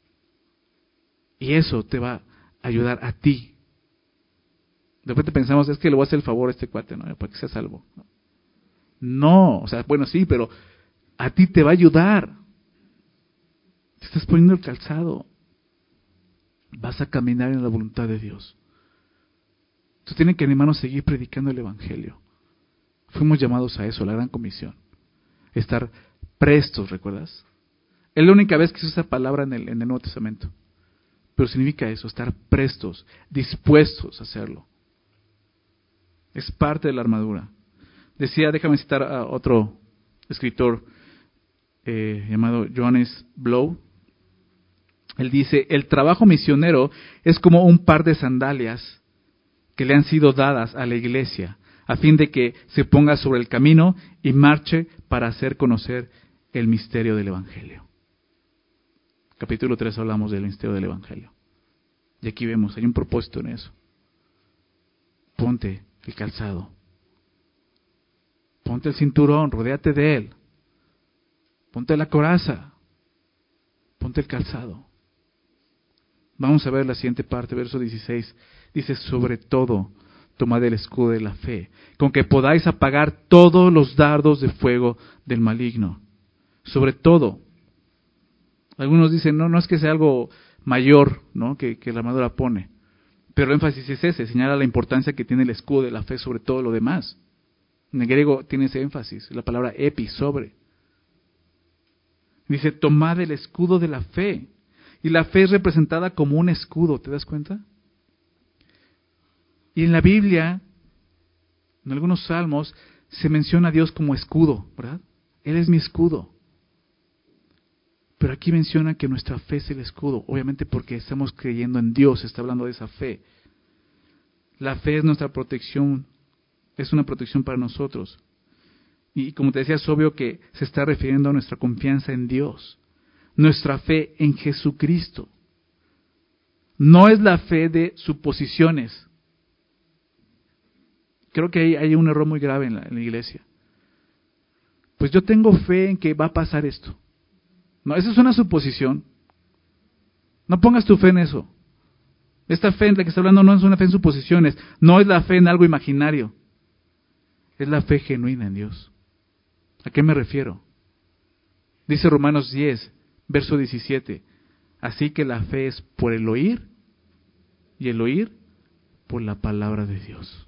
Y eso te va a ayudar a ti. De repente pensamos, es que le voy a hacer el favor a este cuate, ¿no? Para que sea salvo. No, o sea, bueno, sí, pero a ti te va a ayudar. Te estás poniendo el calzado. Vas a caminar en la voluntad de Dios. Entonces tienen que animarnos a seguir predicando el Evangelio. Fuimos llamados a eso, la gran comisión. Estar prestos, ¿recuerdas? Es la única vez que se usa esa palabra en el, en el Nuevo Testamento. Pero significa eso, estar prestos, dispuestos a hacerlo. Es parte de la armadura. Decía, déjame citar a otro escritor eh, llamado Johannes Blow. Él dice, el trabajo misionero es como un par de sandalias que le han sido dadas a la iglesia, a fin de que se ponga sobre el camino y marche para hacer conocer el misterio del Evangelio. Capítulo tres hablamos del misterio del Evangelio. Y aquí vemos, hay un propósito en eso. Ponte el calzado. Ponte el cinturón, rodéate de él. Ponte la coraza. Ponte el calzado. Vamos a ver la siguiente parte, verso dieciséis. Dice, sobre todo, tomad el escudo de la fe, con que podáis apagar todos los dardos de fuego del maligno. Sobre todo. Algunos dicen, no, no es que sea algo mayor, ¿no? que, que la armadura pone. Pero el énfasis es ese, señala la importancia que tiene el escudo de la fe sobre todo lo demás. En el griego tiene ese énfasis, la palabra epi, sobre. Dice, tomad el escudo de la fe. Y la fe es representada como un escudo, ¿te das cuenta? Y en la Biblia, en algunos salmos, se menciona a Dios como escudo, ¿verdad? Él es mi escudo. Pero aquí menciona que nuestra fe es el escudo, obviamente porque estamos creyendo en Dios, está hablando de esa fe. La fe es nuestra protección, es una protección para nosotros. Y como te decía, es obvio que se está refiriendo a nuestra confianza en Dios, nuestra fe en Jesucristo. No es la fe de suposiciones. Creo que hay, hay un error muy grave en la, en la iglesia. Pues yo tengo fe en que va a pasar esto. No, esa es una suposición. No pongas tu fe en eso. Esta fe en la que está hablando no es una fe en suposiciones, no es la fe en algo imaginario. Es la fe genuina en Dios. ¿A qué me refiero? Dice Romanos diez, verso diecisiete. Así que la fe es por el oír y el oír por la palabra de Dios.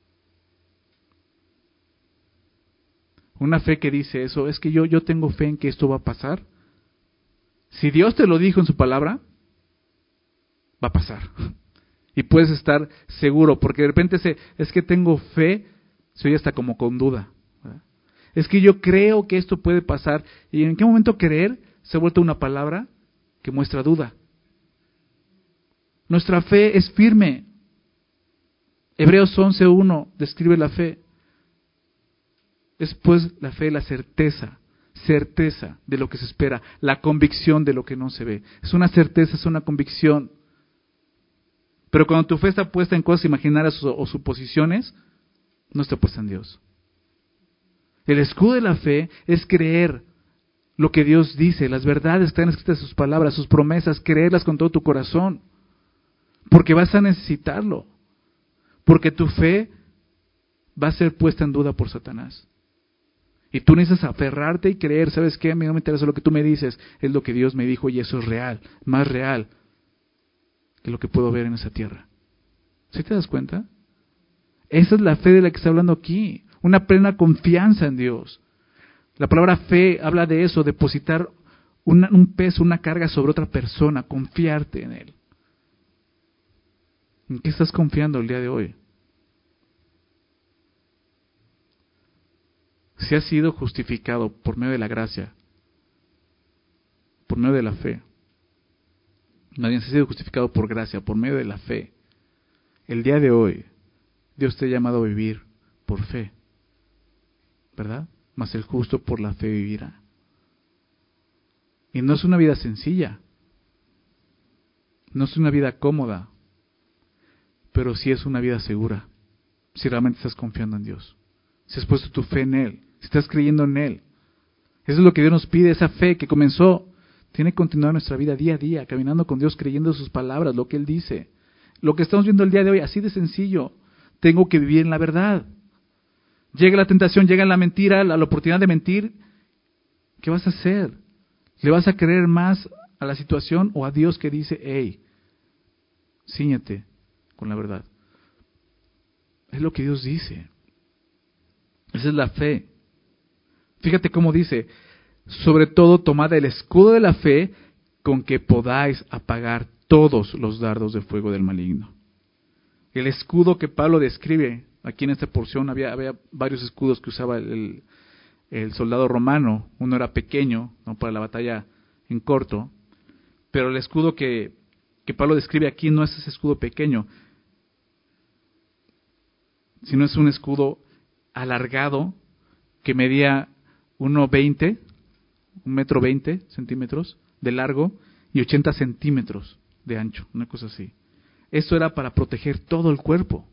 Una fe que dice eso, es que yo, yo tengo fe en que esto va a pasar. Si Dios te lo dijo en su palabra, va a pasar. Y puedes estar seguro, porque de repente se, es que tengo fe, se oye hasta como con duda. ¿Verdad? Es que yo creo que esto puede pasar. ¿Y en qué momento creer se ha vuelto una palabra que muestra duda? Nuestra fe es firme. Hebreos once uno describe la fe. Es pues la fe, la certeza, certeza de lo que se espera, la convicción de lo que no se ve. Es una certeza, es una convicción. Pero cuando tu fe está puesta en cosas imaginarias o, o suposiciones, no está puesta en Dios. El escudo de la fe es creer lo que Dios dice, las verdades que están escritas en sus palabras, sus promesas, creerlas con todo tu corazón, porque vas a necesitarlo, porque tu fe va a ser puesta en duda por Satanás. Y tú necesitas aferrarte y creer, ¿sabes qué? A mí no me interesa lo que tú me dices, es lo que Dios me dijo y eso es real, más real que lo que puedo ver en esa tierra. ¿Sí te das cuenta? Esa es la fe de la que está hablando aquí, una plena confianza en Dios. La palabra fe habla de eso, depositar una, un peso, una carga sobre otra persona, confiarte en Él. ¿En qué estás confiando el día de hoy? Si has sido justificado por medio de la gracia, por medio de la fe, nadie ha sido justificado por gracia, por medio de la fe, el día de hoy, Dios te ha llamado a vivir por fe, ¿verdad? Mas el justo por la fe vivirá. Y no es una vida sencilla, no es una vida cómoda, pero sí es una vida segura, si realmente estás confiando en Dios, si has puesto tu fe en Él, si estás creyendo en Él. Eso es lo que Dios nos pide, esa fe que comenzó, tiene que continuar nuestra vida día a día, caminando con Dios, creyendo sus palabras, lo que Él dice. Lo que estamos viendo el día de hoy, así de sencillo, tengo que vivir en la verdad. Llega la tentación, llega la mentira, la, la oportunidad de mentir, ¿qué vas a hacer? ¿Le vas a creer más a la situación o a Dios que dice, hey, cíñete con la verdad? Es lo que Dios dice. Esa es la fe. Fíjate cómo dice, sobre todo tomad el escudo de la fe con que podáis apagar todos los dardos de fuego del maligno. El escudo que Pablo describe, aquí en esta porción había, había varios escudos que usaba el, el soldado romano. Uno era pequeño, ¿no?, para la batalla en corto, pero el escudo que, que Pablo describe aquí no es ese escudo pequeño, sino es un escudo alargado que medía uno veinte, un metro veinte centímetros de largo y ochenta centímetros de ancho, una cosa así. Esto era para proteger todo el cuerpo.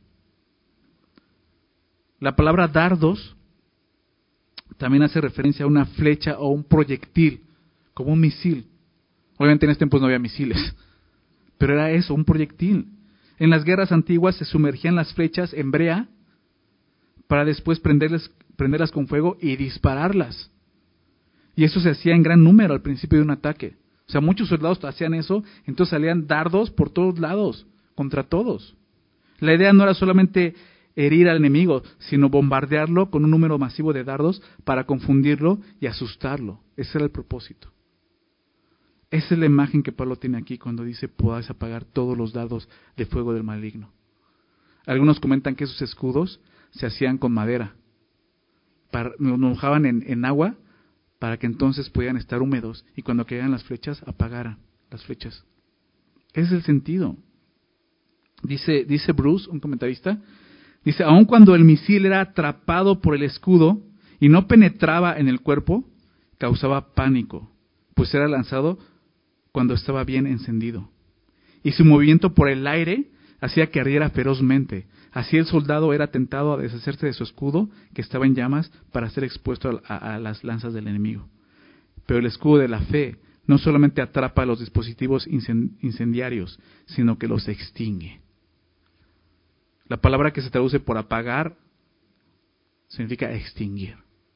La palabra dardos también hace referencia a una flecha o un proyectil, como un misil. Obviamente en este tiempo no había misiles, pero era eso, un proyectil. En las guerras antiguas se sumergían las flechas en brea para después prenderles, prenderlas con fuego y dispararlas. Y eso se hacía en gran número al principio de un ataque. O sea, muchos soldados hacían eso, entonces salían dardos por todos lados, contra todos. La idea no era solamente herir al enemigo, sino bombardearlo con un número masivo de dardos para confundirlo y asustarlo. Ese era el propósito. Esa es la imagen que Pablo tiene aquí cuando dice, podáis apagar todos los dardos de fuego del maligno. Algunos comentan que esos escudos se hacían con madera, para, los mojaban en, en agua para que entonces pudieran estar húmedos y cuando caían las flechas apagaran las flechas. Ese es el sentido. Dice, dice Bruce, un comentarista, dice, aun cuando el misil era atrapado por el escudo y no penetraba en el cuerpo, causaba pánico, pues era lanzado cuando estaba bien encendido. Y su movimiento por el aire hacía que ardiera ferozmente. Así el soldado era tentado a deshacerse de su escudo, que estaba en llamas, para ser expuesto a, a, a las lanzas del enemigo. Pero el escudo de la fe no solamente atrapa a los dispositivos incendiarios, sino que los extingue. La palabra que se traduce por apagar significa extinguir.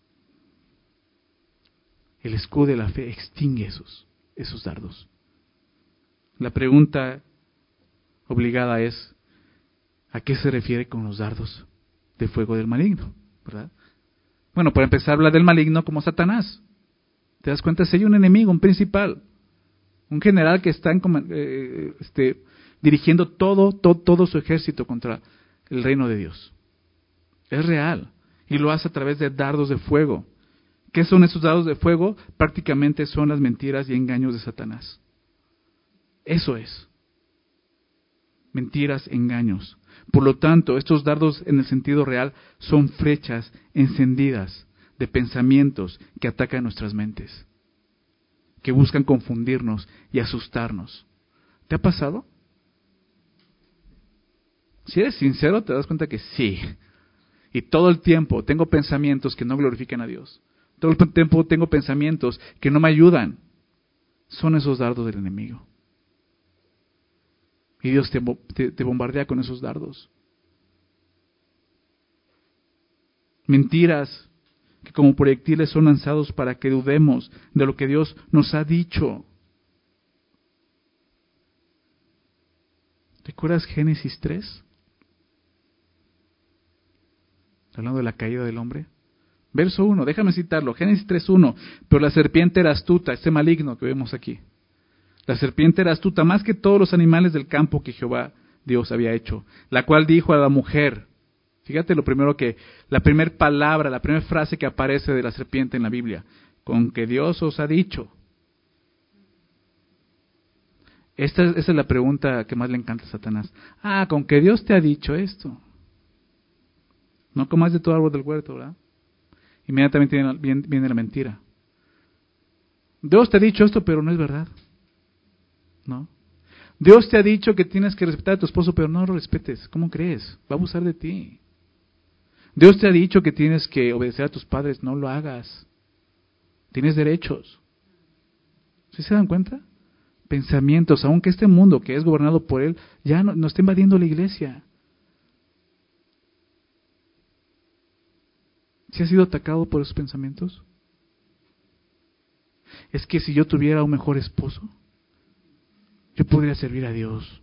El escudo de la fe extingue esos, esos dardos. La pregunta obligada es, ¿a qué se refiere con los dardos de fuego del maligno? ¿Verdad? Bueno, para empezar, habla del maligno como Satanás. ¿Te das cuenta? Si hay un enemigo, un principal, un general que está en, eh, este, dirigiendo todo, todo, todo su ejército contra el reino de Dios. Es real. Y lo hace a través de dardos de fuego. ¿Qué son esos dardos de fuego? Prácticamente son las mentiras y engaños de Satanás. Eso es. Mentiras, engaños. Por lo tanto, estos dardos en el sentido real son flechas encendidas de pensamientos que atacan nuestras mentes, que buscan confundirnos y asustarnos. ¿Te ha pasado? Si eres sincero, te das cuenta que sí. Y todo el tiempo tengo pensamientos que no glorifican a Dios. Todo el tiempo tengo pensamientos que no me ayudan. Son esos dardos del enemigo. Y Dios te, te, te bombardea con esos dardos. Mentiras que como proyectiles son lanzados para que dudemos de lo que Dios nos ha dicho. ¿Recuerdas Génesis tres? Hablando de la caída del hombre. Verso uno, déjame citarlo, Génesis tres uno. Pero la serpiente era astuta, este maligno que vemos aquí. La serpiente era astuta más que todos los animales del campo que Jehová Dios había hecho, la cual dijo a la mujer, fíjate lo primero que, la primera palabra, la primera frase que aparece de la serpiente en la Biblia, con que Dios os ha dicho. Esta, esta es la pregunta que más le encanta a Satanás. Ah, con que Dios te ha dicho esto. No comas de todo árbol del huerto, ¿verdad? Inmediatamente viene, viene la mentira. Dios te ha dicho esto, pero no es verdad. ¿No? Dios te ha dicho que tienes que respetar a tu esposo, pero no lo respetes. ¿Cómo crees? Va a abusar de ti. Dios te ha dicho que tienes que obedecer a tus padres, no lo hagas. Tienes derechos. ¿Sí se dan cuenta? Pensamientos, aunque este mundo que es gobernado por Él, ya no, no está invadiendo la iglesia. ¿Sí has sido atacado por esos pensamientos? Es que si yo tuviera un mejor esposo, yo podría servir a Dios.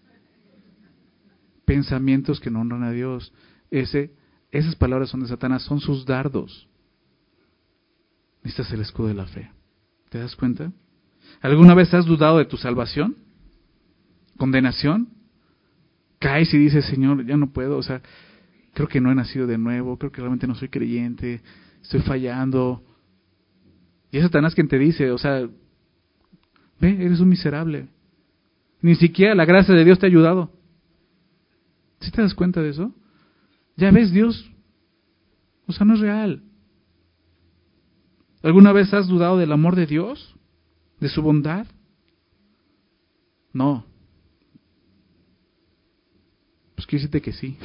Pensamientos que no honran a Dios. Ese, esas palabras son de Satanás, son sus dardos. Necesitas el escudo de la fe. ¿Te das cuenta? ¿Alguna vez has dudado de tu salvación? ¿Condenación? Caes y dices, Señor, ya no puedo, o sea, creo que no he nacido de nuevo, creo que realmente no soy creyente, estoy fallando. Y es Satanás quien te dice, o sea, ve, eres un miserable. Ni siquiera la gracia de Dios te ha ayudado. ¿Sí te das cuenta de eso? Ya ves, Dios, o sea, no es real. ¿Alguna vez has dudado del amor de Dios? ¿De su bondad? No. Pues quiero decirte que sí.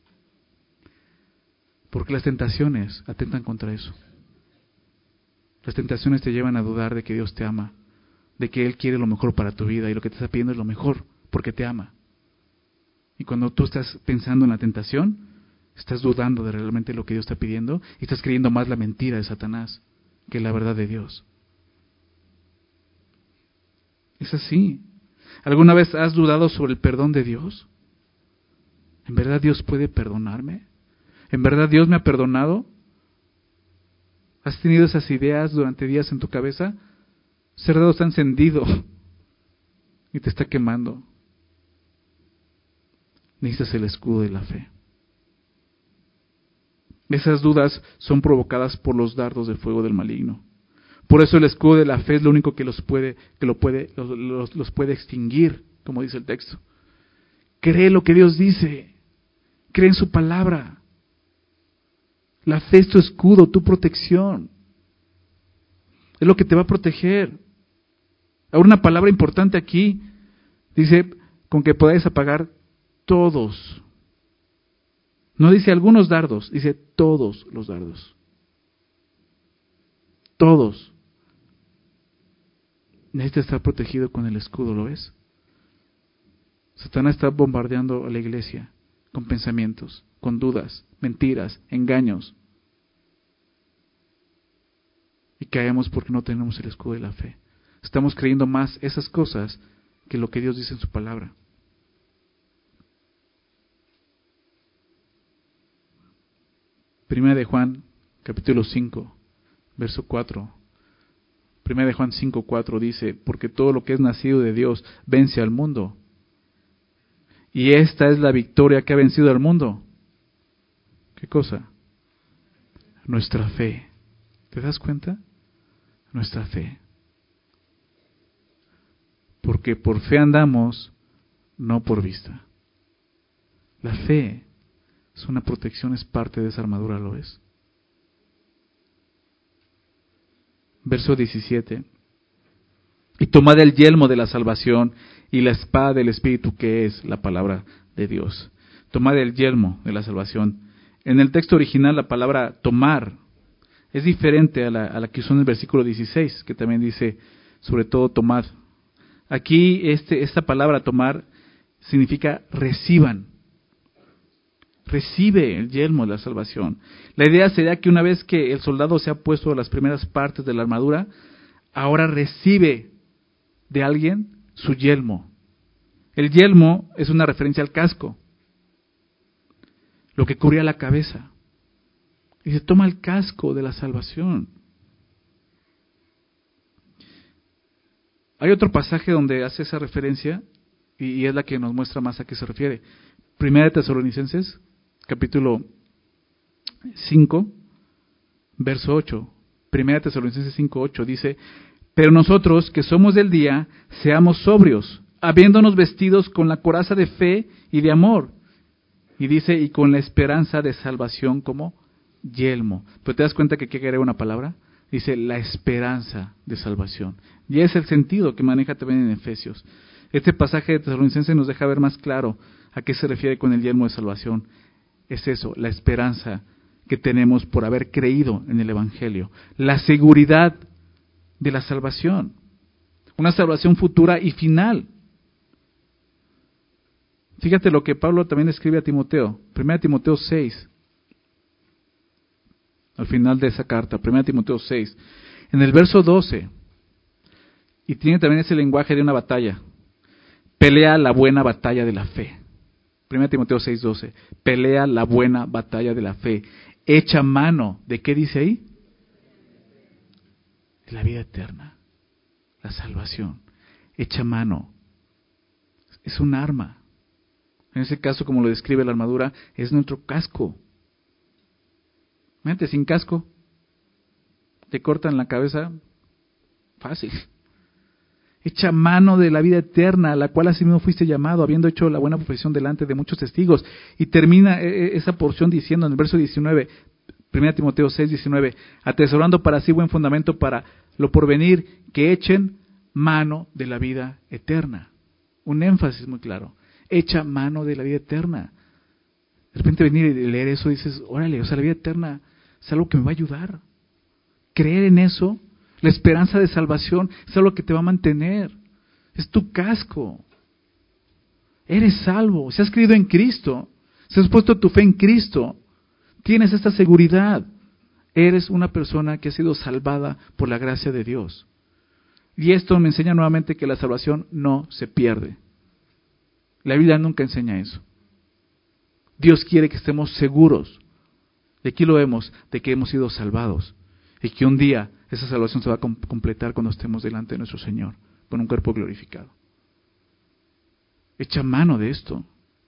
Porque las tentaciones atentan contra eso. Las tentaciones te llevan a dudar de que Dios te ama, de que Él quiere lo mejor para tu vida y lo que te está pidiendo es lo mejor, porque te ama. Y cuando tú estás pensando en la tentación, estás dudando de realmente lo que Dios está pidiendo y estás creyendo más la mentira de Satanás que la verdad de Dios. Es así. ¿Alguna vez has dudado sobre el perdón de Dios? ¿En verdad Dios puede perdonarme? ¿En verdad Dios me ha perdonado? ¿Has tenido esas ideas durante días en tu cabeza? Ese dardo está encendido y te está quemando. Necesitas el escudo de la fe. Esas dudas son provocadas por los dardos de fuego del maligno. Por eso el escudo de la fe es lo único que los puede, que lo puede, los, los, los puede extinguir, como dice el texto. Cree lo que Dios dice. Cree en su palabra. La fe es tu escudo, tu protección. Es lo que te va a proteger. Ahora una palabra importante aquí, dice, con que podáis apagar todos. No dice algunos dardos, dice todos los dardos. Todos. Necesita estar protegido con el escudo, ¿lo ves? Satanás está bombardeando a la iglesia con pensamientos, con dudas, mentiras, engaños. Y caemos porque no tenemos el escudo de la fe. Estamos creyendo más esas cosas que lo que Dios dice en su palabra. Primera de Juan, capítulo cinco, verso cuatro. Primera de Juan cinco, cuatro dice, porque todo lo que es nacido de Dios vence al mundo. Y esta es la victoria que ha vencido al mundo. ¿Qué cosa? Nuestra fe. ¿Te das cuenta? Nuestra fe. Porque por fe andamos, no por vista. La fe es una protección, es parte de esa armadura, ¿lo ves? Verso diecisiete. Y tomad el yelmo de la salvación y la espada del Espíritu, que es la palabra de Dios. Tomad el yelmo de la salvación. En el texto original la palabra tomar Es diferente a la, a la que usó en el versículo dieciséis, que también dice, sobre todo, tomad. Aquí este, esta palabra tomar significa reciban. Recibe el yelmo de la salvación. La idea sería que una vez que el soldado se ha puesto las primeras partes de la armadura, ahora recibe de alguien su yelmo. El yelmo es una referencia al casco, lo que cubría la cabeza. Y se toma el casco de la salvación. Hay otro pasaje donde hace esa referencia y es la que nos muestra más a qué se refiere. Primera de Tesalonicenses, capítulo cinco, verso ocho. Primera de Tesalonicenses cinco, ocho dice: pero nosotros que somos del día, seamos sobrios, habiéndonos vestidos con la coraza de fe y de amor. Y dice, y con la esperanza de salvación como yelmo. Pero te das cuenta que aquí agrega una palabra. Dice, la esperanza de salvación. Y es el sentido que maneja también en Efesios. Este pasaje de Tesalonicenses nos deja ver más claro a qué se refiere con el yelmo de salvación. Es eso, la esperanza que tenemos por haber creído en el Evangelio. La seguridad de la salvación. Una salvación futura y final. Fíjate lo que Pablo también escribe a Timoteo. Primera Timoteo seis. Al final de esa carta, Primera Timoteo seis. En el verso doce. Y tiene también ese lenguaje de una batalla. Pelea la buena batalla de la fe. Primera Timoteo seis, doce. Pelea la buena batalla de la fe. Echa mano. ¿De qué dice ahí? De la vida eterna. La salvación. Echa mano. Es un arma. En ese caso, como lo describe la armadura, es nuestro casco. Imagínate, sin casco, te cortan la cabeza, fácil. Echa mano de la vida eterna, a la cual asimismo fuiste llamado, habiendo hecho la buena profesión delante de muchos testigos. Y termina esa porción diciendo en el verso diecinueve, Primera Timoteo seis, diecinueve, atesorando para sí buen fundamento para lo porvenir, que echen mano de la vida eterna. Un énfasis muy claro. Echa mano de la vida eterna. De repente venir y leer eso y dices, órale, o sea, la vida eterna es algo que me va a ayudar. Creer en eso, la esperanza de salvación, es algo que te va a mantener. Es tu casco. Eres salvo. Si has creído en Cristo, si has puesto tu fe en Cristo, tienes esta seguridad. Eres una persona que ha sido salvada por la gracia de Dios. Y esto me enseña nuevamente que la salvación no se pierde. La Biblia nunca enseña eso. Dios quiere que estemos seguros. Y aquí lo vemos, de que hemos sido salvados. Y que un día esa salvación se va a completar cuando estemos delante de nuestro Señor, con un cuerpo glorificado. Echa mano de esto.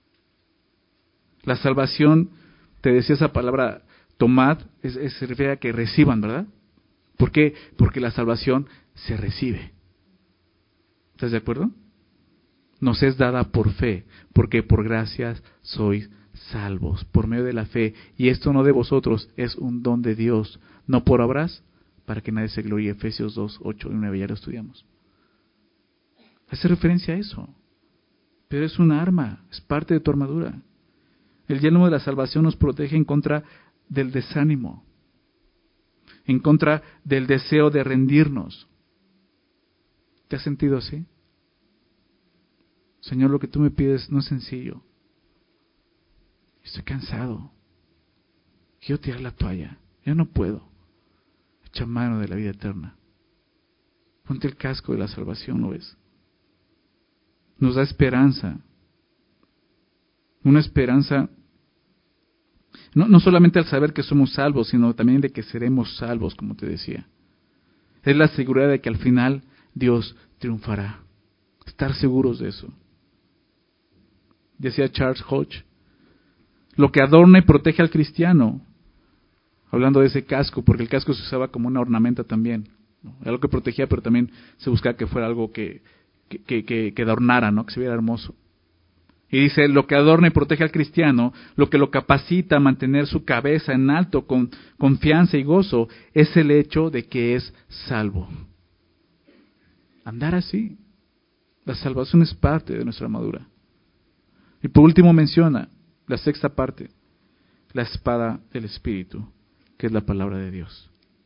La salvación, te decía esa palabra, tomad, es, es, se refiere a que reciban, ¿verdad? ¿Por qué? Porque la salvación se recibe. ¿Estás de acuerdo? Nos es dada por fe, porque por gracias sois salvos, por medio de la fe. Y esto no de vosotros, es un don de Dios, no por obras, para que nadie se gloríe. Efesios dos, ocho y nueve, ya lo estudiamos. Hace referencia a eso. Pero es un arma, es parte de tu armadura. El yelmo de la salvación nos protege en contra del desánimo, en contra del deseo de rendirnos. ¿Te has sentido así? Señor, lo que tú me pides no es sencillo. Estoy cansado. Quiero tirar la toalla. Ya no puedo. Echa mano de la vida eterna. Ponte el casco de la salvación, ¿lo ves? Nos da esperanza. Una esperanza, no, no solamente al saber que somos salvos, sino también de que seremos salvos, como te decía. Es la seguridad de que al final Dios triunfará. Estar seguros de eso. Decía Charles Hodge, lo que adorna y protege al cristiano, hablando de ese casco, porque el casco se usaba como una ornamenta también, ¿no? Era algo que protegía, pero también se buscaba que fuera algo que, que, que, que, que adornara, ¿no? Que se viera hermoso. Y dice, lo que adorna y protege al cristiano, lo que lo capacita a mantener su cabeza en alto con confianza y gozo, es el hecho de que es salvo. Andar así. La salvación es parte de nuestra armadura. Y por último menciona la sexta parte, la espada del Espíritu, que es la palabra de Dios.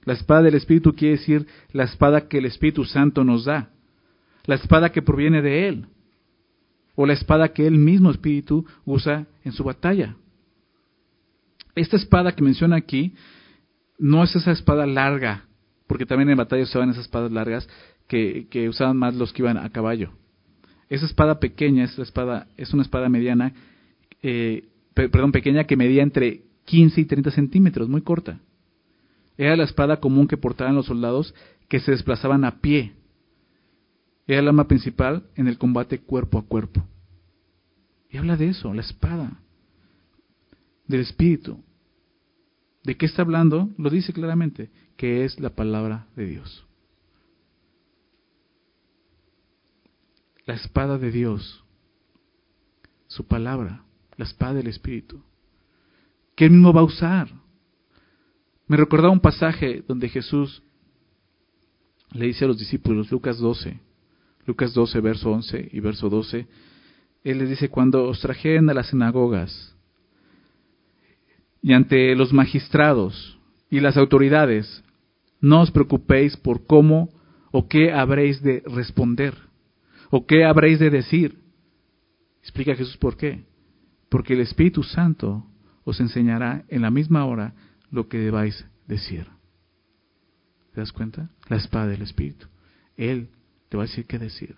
La espada del Espíritu quiere decir la espada que el Espíritu Santo nos da, la espada que proviene de Él, o la espada que Él mismo, Espíritu, usa en su batalla. Esta espada que menciona aquí no es esa espada larga, porque también en batalla usaban esas espadas largas que, que usaban más los que iban a caballo. Esa espada pequeña es, la espada, es una espada mediana, eh, pe- perdón, pequeña que medía entre quince y treinta centímetros, muy corta. Era la espada común que portaban los soldados que se desplazaban a pie. Era el arma principal en el combate cuerpo a cuerpo. Y habla de eso, la espada del Espíritu. ¿De qué está hablando? Lo dice claramente, que es la palabra de Dios. La espada de Dios, su palabra, la espada del Espíritu, que Él mismo va a usar. Me recordaba un pasaje donde Jesús le dice a los discípulos, Lucas doce, Lucas doce, verso once y verso doce, Él les dice, cuando os trajeren a las sinagogas y ante los magistrados y las autoridades, no os preocupéis por cómo o qué habréis de responder, o qué habréis de decir. Explica Jesús por qué. Porque el Espíritu Santo os enseñará en la misma hora lo que debáis decir. ¿Te das cuenta? La espada del Espíritu. Él te va a decir qué decir.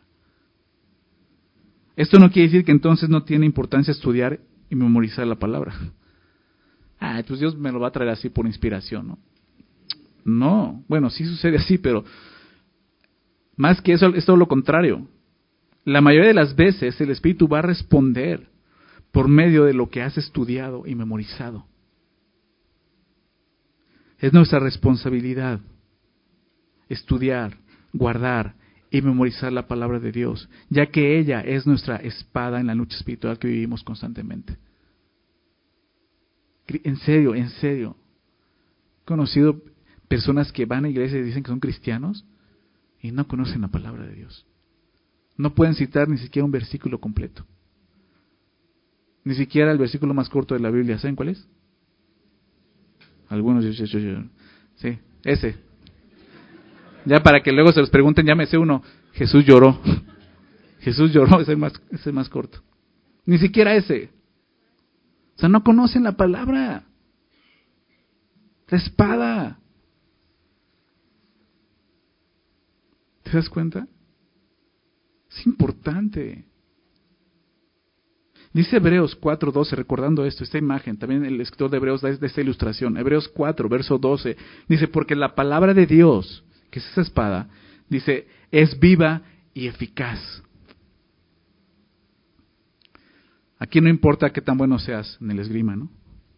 Esto no quiere decir que entonces no tiene importancia estudiar y memorizar la palabra. Ah, pues Dios me lo va a traer así por inspiración, ¿no? No, bueno, sí sucede así, pero más que eso, es todo lo contrario. La mayoría de las veces el Espíritu va a responder por medio de lo que has estudiado y memorizado. Es nuestra responsabilidad estudiar, guardar y memorizar la palabra de Dios, ya que ella es nuestra espada en la lucha espiritual que vivimos constantemente. En serio, en serio. He conocido personas que van a iglesias y dicen que son cristianos y no conocen la palabra de Dios. No pueden citar ni siquiera un versículo completo. Ni siquiera el versículo más corto de la Biblia. ¿Saben cuál es? Algunos, yo, yo, yo, yo. Sí, ese. Ya para que luego se los pregunten, ya me sé uno. Jesús lloró. Jesús lloró, es el más, es el más corto. Ni siquiera ese. O sea, no conocen la palabra. La espada. ¿Te das cuenta? Es importante. Dice Hebreos cuatro doce, recordando esto, esta imagen, también el escritor de Hebreos da esta ilustración. Hebreos cuatro, verso doce, dice, porque la palabra de Dios, que es esa espada, dice, es viva y eficaz. Aquí no importa qué tan bueno seas en el esgrima, ¿no?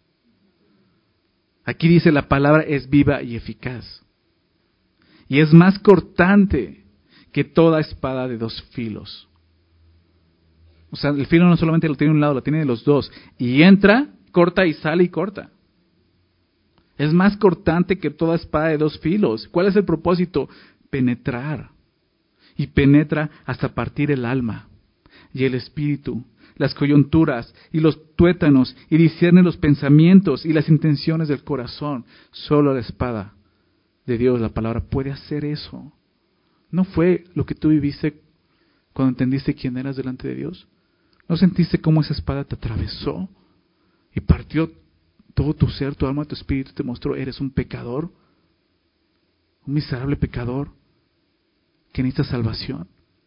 Aquí dice, la palabra es viva y eficaz. Y es más cortante que toda espada de dos filos. O sea, el filo no solamente lo tiene de un lado, lo tiene de los dos. Y entra, corta y sale y corta. Es más cortante que toda espada de dos filos. ¿Cuál es el propósito? Penetrar. Y penetra hasta partir el alma y el espíritu, las coyunturas y los tuétanos, y discierne los pensamientos y las intenciones del corazón. Solo la espada de Dios, la palabra, puede hacer eso. ¿No fue lo que tú viviste cuando entendiste quién eras delante de Dios? ¿No sentiste cómo esa espada te atravesó y partió todo tu ser, tu alma, tu espíritu? Te mostró, eres un pecador, un miserable pecador que necesita salvación.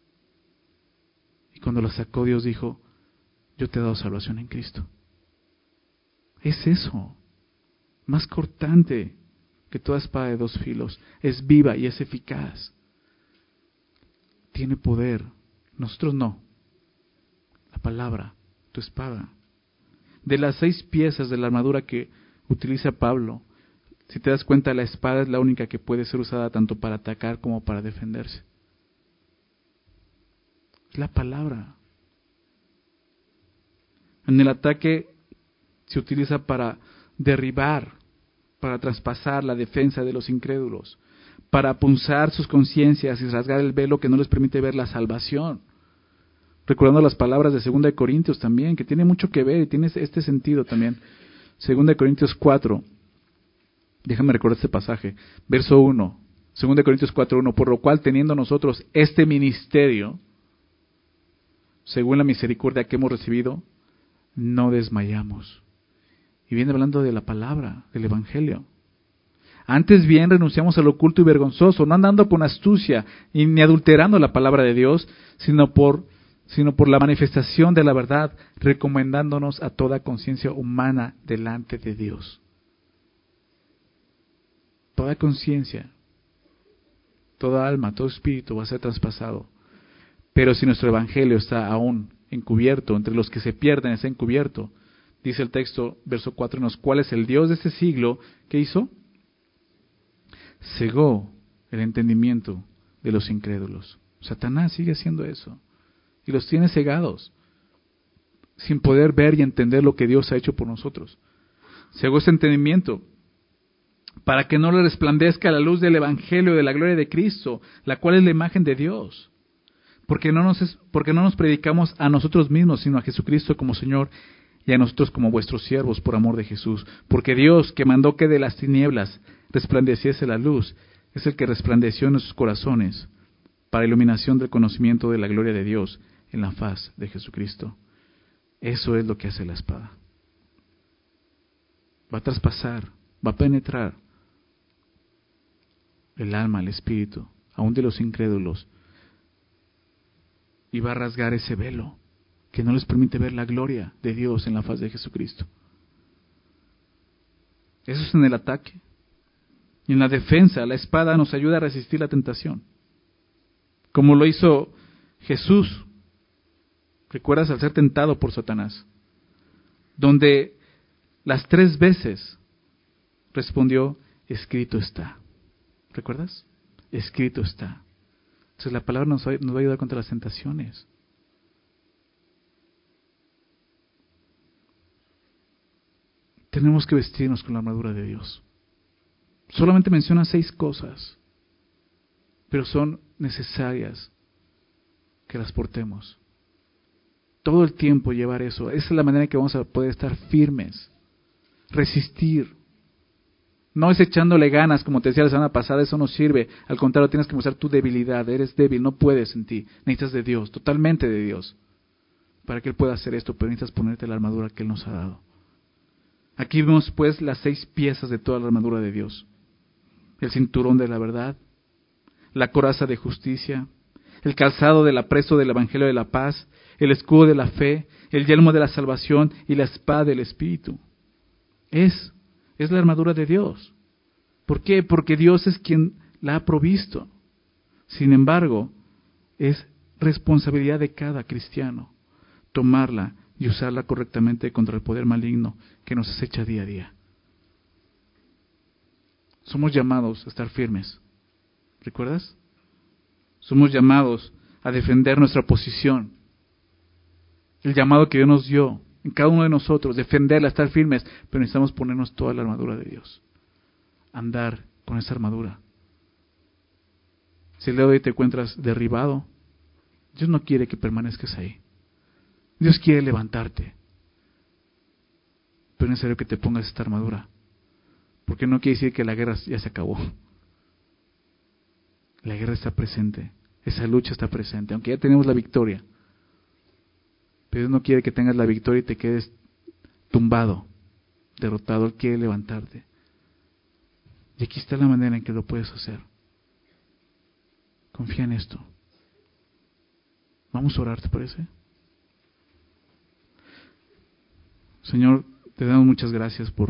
Y cuando la sacó, Dios dijo, yo te he dado salvación en Cristo. Es eso, más cortante que toda espada de dos filos. Es viva y es eficaz. Tiene poder. Nosotros no. La palabra, tu espada. De las seis piezas de la armadura que utiliza Pablo, si te das cuenta, la espada es la única que puede ser usada tanto para atacar como para defenderse. Es la palabra. En el ataque se utiliza para derribar, para traspasar la defensa de los incrédulos, para punzar sus conciencias y rasgar el velo que no les permite ver la salvación. Recordando las palabras de segunda de Corintios también, que tiene mucho que ver y tiene este sentido también. segunda de Corintios cuatro, Déjame recordar este pasaje. Verso uno, dos Corintios cuatro uno, por lo cual teniendo nosotros este ministerio, según la misericordia que hemos recibido, no desmayamos. Y viene hablando de la palabra, del Evangelio. Antes bien renunciamos a lo oculto y vergonzoso, no andando con astucia y ni adulterando la palabra de Dios, sino por, sino por la manifestación de la verdad, recomendándonos a toda conciencia humana delante de Dios. Toda conciencia, toda alma, todo espíritu va a ser traspasado. Pero si nuestro evangelio está aún encubierto, entre los que se pierden está encubierto, dice el texto, verso cuatro, en los cuales el Dios de este siglo, ¿qué hizo? Cegó el entendimiento de los incrédulos. Satanás sigue haciendo eso y los tiene cegados, sin poder ver y entender lo que Dios ha hecho por nosotros. Cegó ese entendimiento para que no le resplandezca la luz del evangelio de la gloria de Cristo, la cual es la imagen de Dios. Porque no nos es, porque no nos predicamos a nosotros mismos, sino a Jesucristo como Señor y a nosotros como vuestros siervos por amor de Jesús. Porque Dios, que mandó que de las tinieblas resplandeciese la luz, es el que resplandeció en nuestros corazones para iluminación del conocimiento de la gloria de Dios en la faz de Jesucristo. Eso es lo que hace la espada. Va a traspasar, va a penetrar el alma, el espíritu, aún de los incrédulos, y va a rasgar ese velo que no les permite ver la gloria de Dios en la faz de Jesucristo. Eso es en el ataque. Y en la defensa, la espada nos ayuda a resistir la tentación. Como lo hizo Jesús, ¿recuerdas? Al ser tentado por Satanás, donde las tres veces respondió, escrito está. ¿Recuerdas? Escrito está. Entonces la palabra nos va, nos va a ayudar contra las tentaciones. Tenemos que vestirnos con la armadura de Dios. Solamente menciona seis cosas, pero son necesarias que las portemos. Todo el tiempo llevar eso. Esa es la manera en que vamos a poder estar firmes, resistir. No es echándole ganas, como te decía la semana pasada, eso no sirve. Al contrario, tienes que mostrar tu debilidad. Eres débil, no puedes en ti. Necesitas de Dios, totalmente de Dios, para que Él pueda hacer esto, pero necesitas ponerte la armadura que Él nos ha dado. Aquí vemos pues las seis piezas de toda la armadura de Dios. El cinturón de la verdad, la coraza de justicia, el calzado del apresto del evangelio de la paz, el escudo de la fe, el yelmo de la salvación y la espada del Espíritu. Es, es la armadura de Dios. ¿Por qué? Porque Dios es quien la ha provisto. Sin embargo, es responsabilidad de cada cristiano tomarla y usarla correctamente contra el poder maligno que nos acecha día a día. Somos llamados a estar firmes. ¿Recuerdas? Somos llamados a defender nuestra posición. El llamado que Dios nos dio en cada uno de nosotros, defenderla, estar firmes, pero necesitamos ponernos toda la armadura de Dios. Andar con esa armadura. Si el día de hoy te encuentras derribado, Dios no quiere que permanezcas ahí. Dios quiere levantarte. Pero es necesario que te pongas esta armadura. Porque no quiere decir que la guerra ya se acabó. La guerra está presente. Esa lucha está presente. Aunque ya tenemos la victoria. Pero Dios no quiere que tengas la victoria y te quedes tumbado, derrotado. Él quiere levantarte. Y aquí está la manera en que lo puedes hacer. Confía en esto. Vamos a orar, ¿te parece? Señor, te damos muchas gracias por,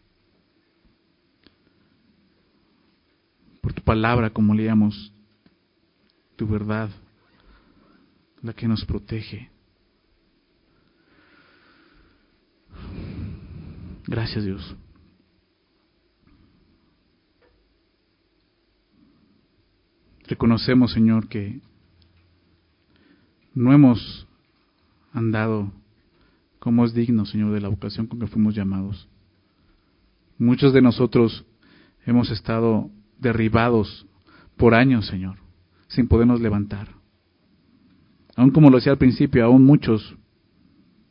por tu palabra, como leíamos, tu verdad, la que nos protege. Gracias, Dios. Reconocemos, Señor, que no hemos andado como es digno, Señor, de la vocación con que fuimos llamados. Muchos de nosotros hemos estado derribados por años, Señor, sin podernos levantar. Aún como lo decía al principio, aún muchos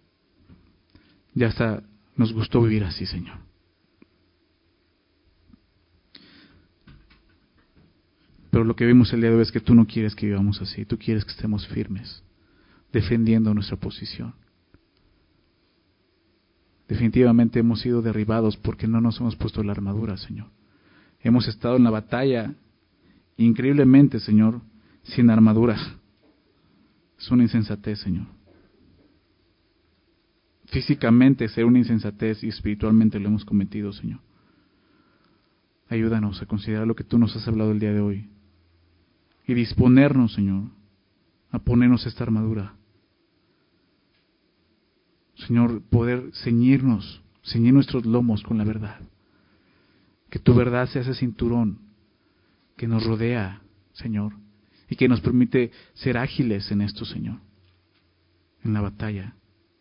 ya hasta nos gustó vivir así, Señor. Pero lo que vimos el día de hoy es que tú no quieres que vivamos así, tú quieres que estemos firmes, defendiendo nuestra posición. Definitivamente hemos sido derribados porque no nos hemos puesto la armadura, Señor. Hemos estado en la batalla, increíblemente, Señor, sin armadura. Es una insensatez, Señor. Físicamente ser una insensatez y espiritualmente lo hemos cometido, Señor. Ayúdanos a considerar lo que tú nos has hablado el día de hoy y disponernos, Señor, a ponernos esta armadura. Señor, poder ceñirnos, ceñir nuestros lomos con la verdad. Que tu verdad sea ese cinturón que nos rodea, Señor, y que nos permite ser ágiles en esto, Señor, en la batalla.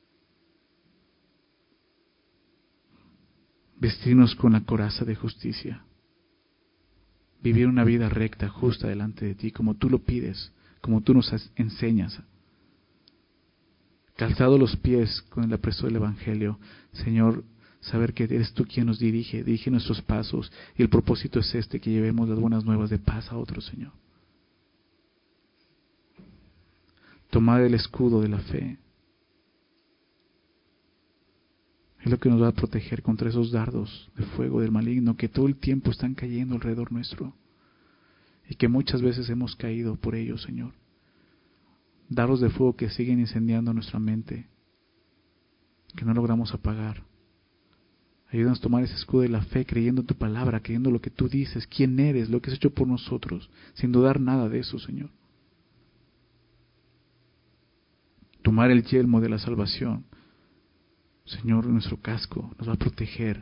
Vestirnos con la coraza de justicia. Vivir una vida recta, justa delante de ti, como tú lo pides, como tú nos enseñas. Calzado los pies con el apresto del Evangelio, Señor, saber que eres tú quien nos dirige, dirige nuestros pasos, y el propósito es este, que llevemos las buenas nuevas de paz a otros, Señor. Tomad el escudo de la fe. Es lo que nos va a proteger contra esos dardos de fuego del maligno que todo el tiempo están cayendo alrededor nuestro y que muchas veces hemos caído por ellos, Señor. Dardos de fuego que siguen incendiando nuestra mente, que no logramos apagar. Ayúdanos a tomar ese escudo de la fe, creyendo en tu palabra, creyendo lo que tú dices, quién eres, lo que has hecho por nosotros, sin dudar nada de eso, Señor. Tomar el yelmo de la salvación, Señor, nuestro casco nos va a proteger.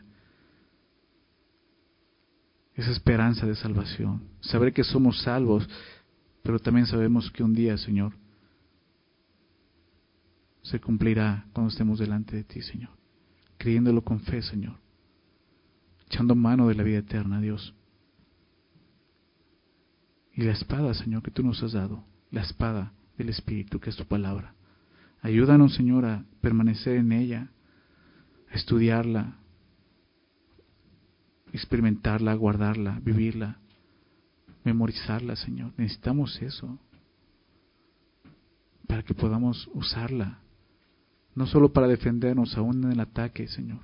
Esa esperanza de salvación, saber que somos salvos, pero también sabemos que un día, Señor, se cumplirá cuando estemos delante de ti, Señor, creyéndolo con fe, Señor, echando mano de la vida eterna, Dios. Y la espada, Señor, que tú nos has dado, la espada del Espíritu, que es tu palabra. Ayúdanos, Señor, a permanecer en ella, a estudiarla, experimentarla, guardarla, vivirla, memorizarla, Señor. Necesitamos eso para que podamos usarla, no solo para defendernos aún en el ataque, Señor.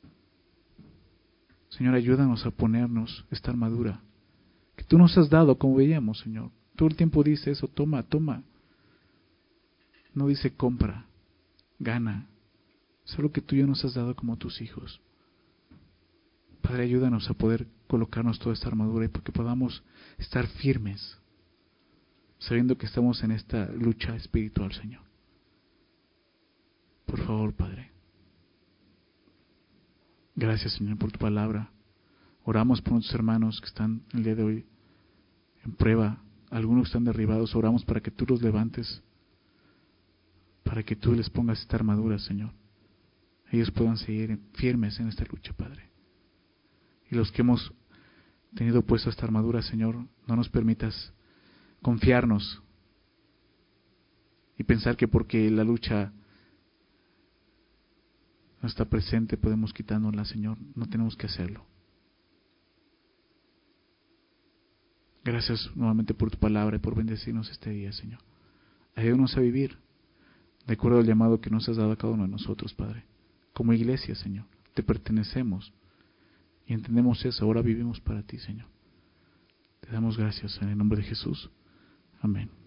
Señor, ayúdanos a ponernos esta armadura que tú nos has dado, como veíamos, Señor. Todo el tiempo dice eso, toma, toma. No dice compra, gana. Solo que tú ya nos has dado como tus hijos. Padre, ayúdanos a poder colocarnos toda esta armadura y porque podamos estar firmes, sabiendo que estamos en esta lucha espiritual, Señor. Por favor, Padre. Gracias, Señor, por tu palabra. Oramos por nuestros hermanos que están el día de hoy en prueba. Algunos están derribados. Oramos para que tú los levantes, para que tú les pongas esta armadura, Señor. Ellos puedan seguir firmes en esta lucha, Padre. Y los que hemos tenido puesta esta armadura, Señor, no nos permitas confiarnos y pensar que porque la lucha no está presente podemos quitárnosla, Señor. No tenemos que hacerlo. Gracias nuevamente por tu palabra y por bendecirnos este día, Señor. Ayúdanos a vivir de acuerdo al llamado que nos has dado a cada uno de nosotros, Padre. Como iglesia, Señor, te pertenecemos y entendemos eso. Ahora vivimos para ti, Señor. Te damos gracias en el nombre de Jesús. Amén.